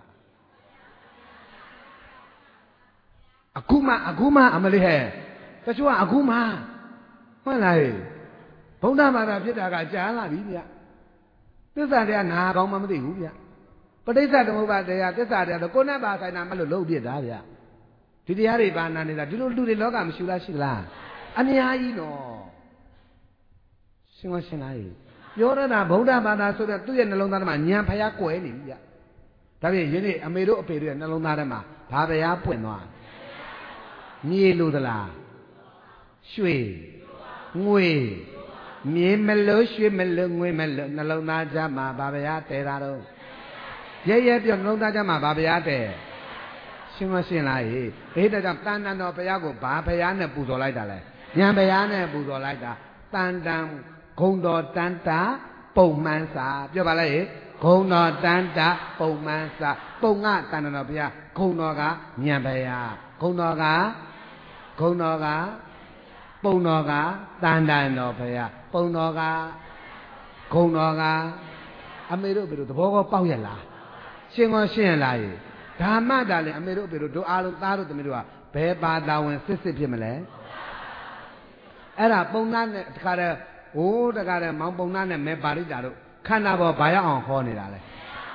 အခုမှအခုမှအမလေးဟဲ့တချို့ကအခုမှဟုတ်လားဘုန်းတော်ဘာသာဖြစ်တာကကြာလာပြီဗျသစ္စာတရားနာကောင်းမှမသိဘူးဗျပဋိစ္စသမုပ္ပါဒတရားသစ္စာတရားတော့ကိုယ်နဲ့ပါဆိုင်တာမလို့လုံးပြစ်တာဗျဒီတရားတွေဘာနာနေတာဒီလိုလူတွေလောကမရှိလားရှိလားအများကြီးနော်ရှင်းမရှင်းလားပြောရတာဗုဒ္ဓဘာသာဆိုတဲ့သူ့ရဲ့နှလုံးသားထဲမှာဉာဏ်ဖျားကွယ်နေပြီဗျဒါဖြင့်ယနေ့အမေတို့အဖေတို့ရဲ့နှလုံးသားထဲမှာဘာဖျားပွင့်သွားမြေလို့သလားရွှေငွေမြေမလို့ရွှေမလို့ငွေမလို့နှလုံးသားထဲမှာဘာဖျားတည်တာတော့ရဲရဲပြောနှလုံးသားထဲမှာဘာဖျားတည်ရှင်းမရှင်းလားဟေးအေးဒါကြောင့်တန်တန်တော်ဘုရားကိုဘာဘုရားနဲ့ပူဇော်လိုက်တာလဲဉာဏ်ဘုရားနဲ့ပူဇော်လိုက်တာတန်တန်ဂုံတော်တန်တာပုံမှန်စာပြောပါလိုက်ဟေးဂုံတော်တန်တာပုံမှန်စာပုံငါတန်တော်ဘုရားဂုံတော်ကဉာဏ်ဘုရားဂုံတော်ကဂုံတော်ကပုံတော်ကတန်တန်တော်ဘုရားပုံတော်ကဂုံတော်ကအမေတို့ဘယ်လိုသဘောကောပေါက်ရလားရှင်းကောရှင်းရလားဟေးဓမ္မတာလည်းအမေတို့အဖေတို့တို့အားလုံးသားတို့သမီးတို့ကဘယ်ပါတာဝင်စစ်စစ်ဖြစ်မလဲအဲ့ဒါပုံနာနဲ့တခါတည်းဟိုးတခါတည်းမောင်ပုံနာနဲ့မဲပါဠိတာတို့ခန္ဓာပေါ်ဘာရအောင်ဟောနေတာလဲ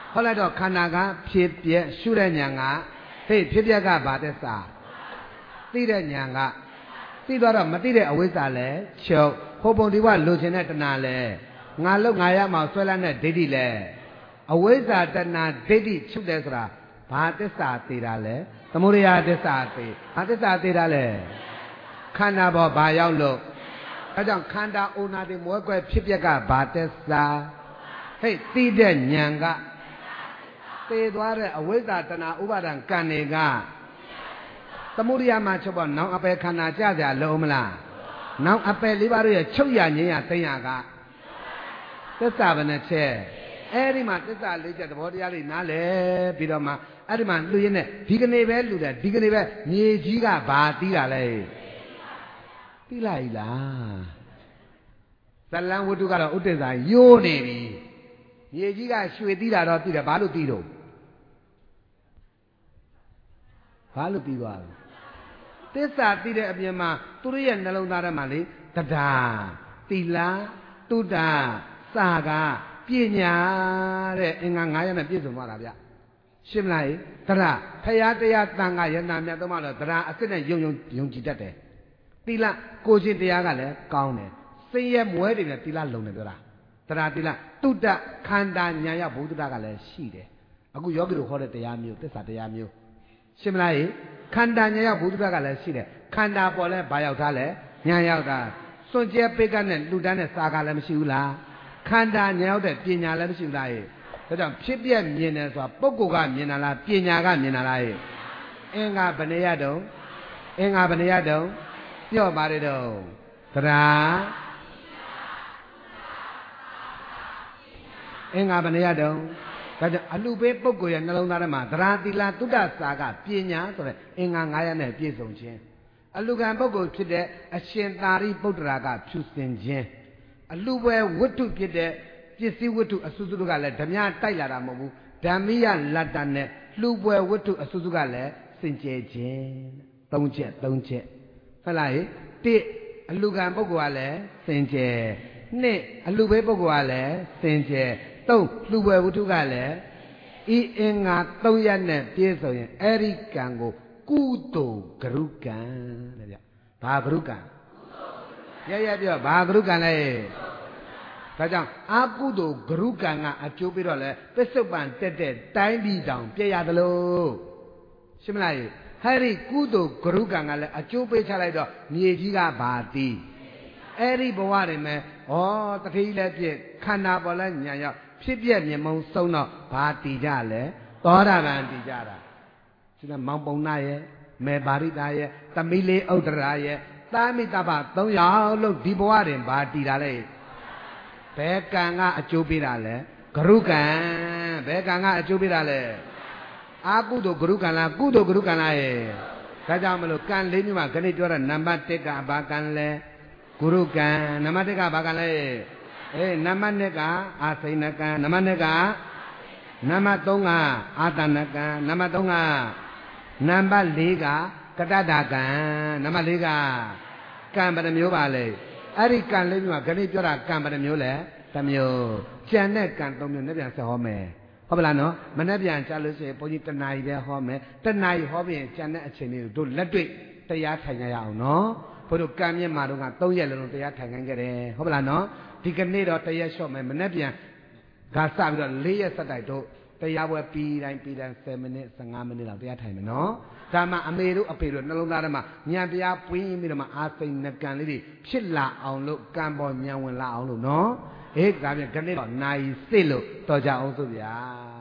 后来到看那个撇撇修的娘啊，嘿撇撇个把的啥，对的娘啊，对多少没对的为啥嘞？就后边的话路线在哪嘞？俺路俺也冇说了那对的嘞，为啥在那对的出来是啦？把的啥对啦嘞？怎么的呀？的啥对？把的啥对啦嘞？看那不把要路，他讲看到乌那的魔鬼撇撇个把的啥，嘿对的娘啊。对多的，为啥在那乌巴人干那个？怎么的呀？嘛，就把农阿伯看那家家路么啦？农阿伯里边儿也抽呀年呀等呀个，这啥不能吃？哎，你嘛这啥理解的？我的家里拿来，比如嘛，哎，你嘛录音呢？这个那边录的，这个那边年纪个把低下来，低来啦。咱两屋都搞到屋顶上有呢哩，年纪个水低了到低了，把路低了。ဘာလို့ပြီးသွားလဲသစ္စာသိတဲ့အပြင်မှာသူတို့ရဲ့နှလုံးသားထဲမှာလေတဒါသီလတုဒ္ဒစာကပညာတဲ့အင်္ဂါ၅ရပ်နဲ့ပြည့်စုံသွားတာဗျရှင်းမလားတရဖရာတရားတန်ခါယနာမြတ်သုံးပါတော့တရအစစ်နဲ့ယုံယုံယုံကြည်တတ်တယ်သီလကိုရှင်တရားကလည်းကောင်းတယ်စိတ်ရဲ့မွဲတွေနဲ့သီလလုံတယ်ပြောတာတရသီလတုဒ္ဒခန္ဓာဉာဏ်ရဘုဒ္ဓတာကလည်းရှိတယ်အခုယောဂီတို့ဟောတဲ့တရားမျိုးသစ္စာတရားမျိုးရှင်းမလားခန္ဓာညာရောက်ဘုဒ္ဓဘက်ကလည်းရှိတယ်ခန္ဓာပေါ်လဲဘာရောက်သားလဲညာရောက်တာစွန့်ကြဲပိတ်ကနဲ့လူတန်းနဲ့စာကလည်းမရှိဘူးလားခန္ဓာညာရောက်တဲ့ပညာလည်းမရှိဘူးလားဒါကြောင့်ဖြစ်ပြမြင်တယ်ဆိုတာပုဂ္ဂိုလ်ကမြင်တာလားပညာကမြင်တာလားအင်္ဂါဘယ်နှရတုံးအင်္ဂါဘယ်နှရတုံးပြော့ပါတယ်တုံးသဒ္ဓါအင်္ဂါဘယ်နှရတုံးဒါကြောင့်အလူပေးပုဂ္ဂိုလ်ရဲ့နှလုံးသားထဲမှာသရတိလာတုဒ္ဒစာကပညာဆိုတဲ့အင်္ဂါ၅ရပ်နဲ့ပြည့်စုံခြင်းအလူကံပုဂ္ဂိုလ်ဖြစ်တဲ့အရှင်သာရိပုတ္တရာကဖြူစင်ခြင်းအလူပွဲဝတ္ထုဖြစ်တဲ့ပစ္စည်းဝတ္ထုအစုစုကလည်းဓမြတိုက်လာတာမဟုတ်ဘူးဓမ္မိယလတ္တနဲ့လူပွဲဝတ္ထုအစုစုကလည်းစင်ကြယ်ခြင်းသုံးချက်သုံးချက်ဟုတ်လားတိအလူကံပုဂ္ဂိုလ်ကလည်းစင်ကြယ်နှစ်အလူပေးပုဂ္ဂိုလ်ကလည်းစင်ကြယ်သုံးလူပွဲဝတ္ထုကလည်းဤအင်္ဂါသုံးရပ်နဲ့ပြည့်စုံရင်အဲ့ဒီကံကိုကုသိုလ်ဂရုကံတဲ့ဗျဘာဂရုကံရရပြောဘာဂရုကံလဲဒါကြောင့်အာကုသိုလ်ဂရုကံကအကျိုးပြီးတော့လဲပစ္စုပန်တက်တဲ့တိုင်းပြည်တောင်ပြည့်ရသလိုရှင်းမလားဟဲ့ဒီကုသိုလ်ဂရုကံကလည်းအကျိုးပေးချလိုက်တော့မြေကြီးကဘာတီးအဲ့ဒီဘဝတွေမှာဩတတိလည်းပြည့်ခန္ဓာပေါ်လဲညာရောက်ဖြစ်ပြမြင်မုံဆုံးတော့ဘာတီကြလဲသောတာပန်တီကြတာဒီကမောင်ပုံနာရဲ့မေပါရိတာရဲ့သမီးလေးဥဒ္ဒရာရဲ့သာမိတပသုံးယောက်လုံးဒီဘဝတွင်ဘာတီတာလဲဘယ်ကံကအကျိုးပေးတာလဲဂရုကံဘယ်ကံကအကျိုးပေးတာလဲအာကုသိုလ်ဂရုကံလားကုသိုလ်ဂရုကံလားရဲ့ဒါကြောင့်မလို့ကံလေးမျိုးမှာခဏပြောတဲ့နံပါတ်တစ်ကဘာကံလဲဂရုကံနံပါတ်တစ်ကဘာကံလဲအေးနံပါတ်နှစ်ကအာစိဏကံနံပါတ်နှစ်ကနံပါတ်သုံးကအာတဏကံနံပါတ်သုံးကနံပါတ်လေးကကတ္တကံနံပါတ်လေးကကံဘယ်နှမျိုးပါလဲအဲ့ဒီကံလေးမျိုးကခဏပြောတာကံဘယ်နှမျိုးလဲတစ်မျိုးကျန်တဲ့ကံသုံးမျိုးနဲ့ပြန်ဆက်ဟောမယ်ဟုတ်ပါလားနော်မနေ့ပြန်ကြားလို့ရှိရင်ဘုန်းကြီးတဏှာကြီးပဲဟောမယ်တဏှာကြီးဟောပြီးရင်ကျန်တဲ့အချိန်လေးတို့လက်တွေ့တရားထိုင်ကြရအောင်နော်ဘုတို့ကံမြင့်မှာတော့ကသုံးရက်လုံးတရားထိုင်ခိုင်းခဲ့တယ်ဟုတ်ပါလားနော်ဒီကနေ့တော့တရားလျှော့မယ်မနေ့ပြန်ကစပြီးတော့၄ရက်ဆက်တိုက်တို့တရားပွဲပြီးတိုင်းပြီးတိုင်း10မိနစ်15မိနစ်လောက်တရားထိုင်မယ်နော်ဒါမှအမေတို့အဖေတို့နှလုံးသားထဲမှာဉာဏ်တရားပွင့်ပြီးတော့မှအာစိဏကံလေးတွေဖြစ်လာအောင်လို့ကံပေါ်ဉာဏ်ဝင်လာအောင်လို့နော်ဟေးဒါပြန်ခဏတော့နိုင်စစ်လို့တော်ကြအောင်ဆိုဗျာ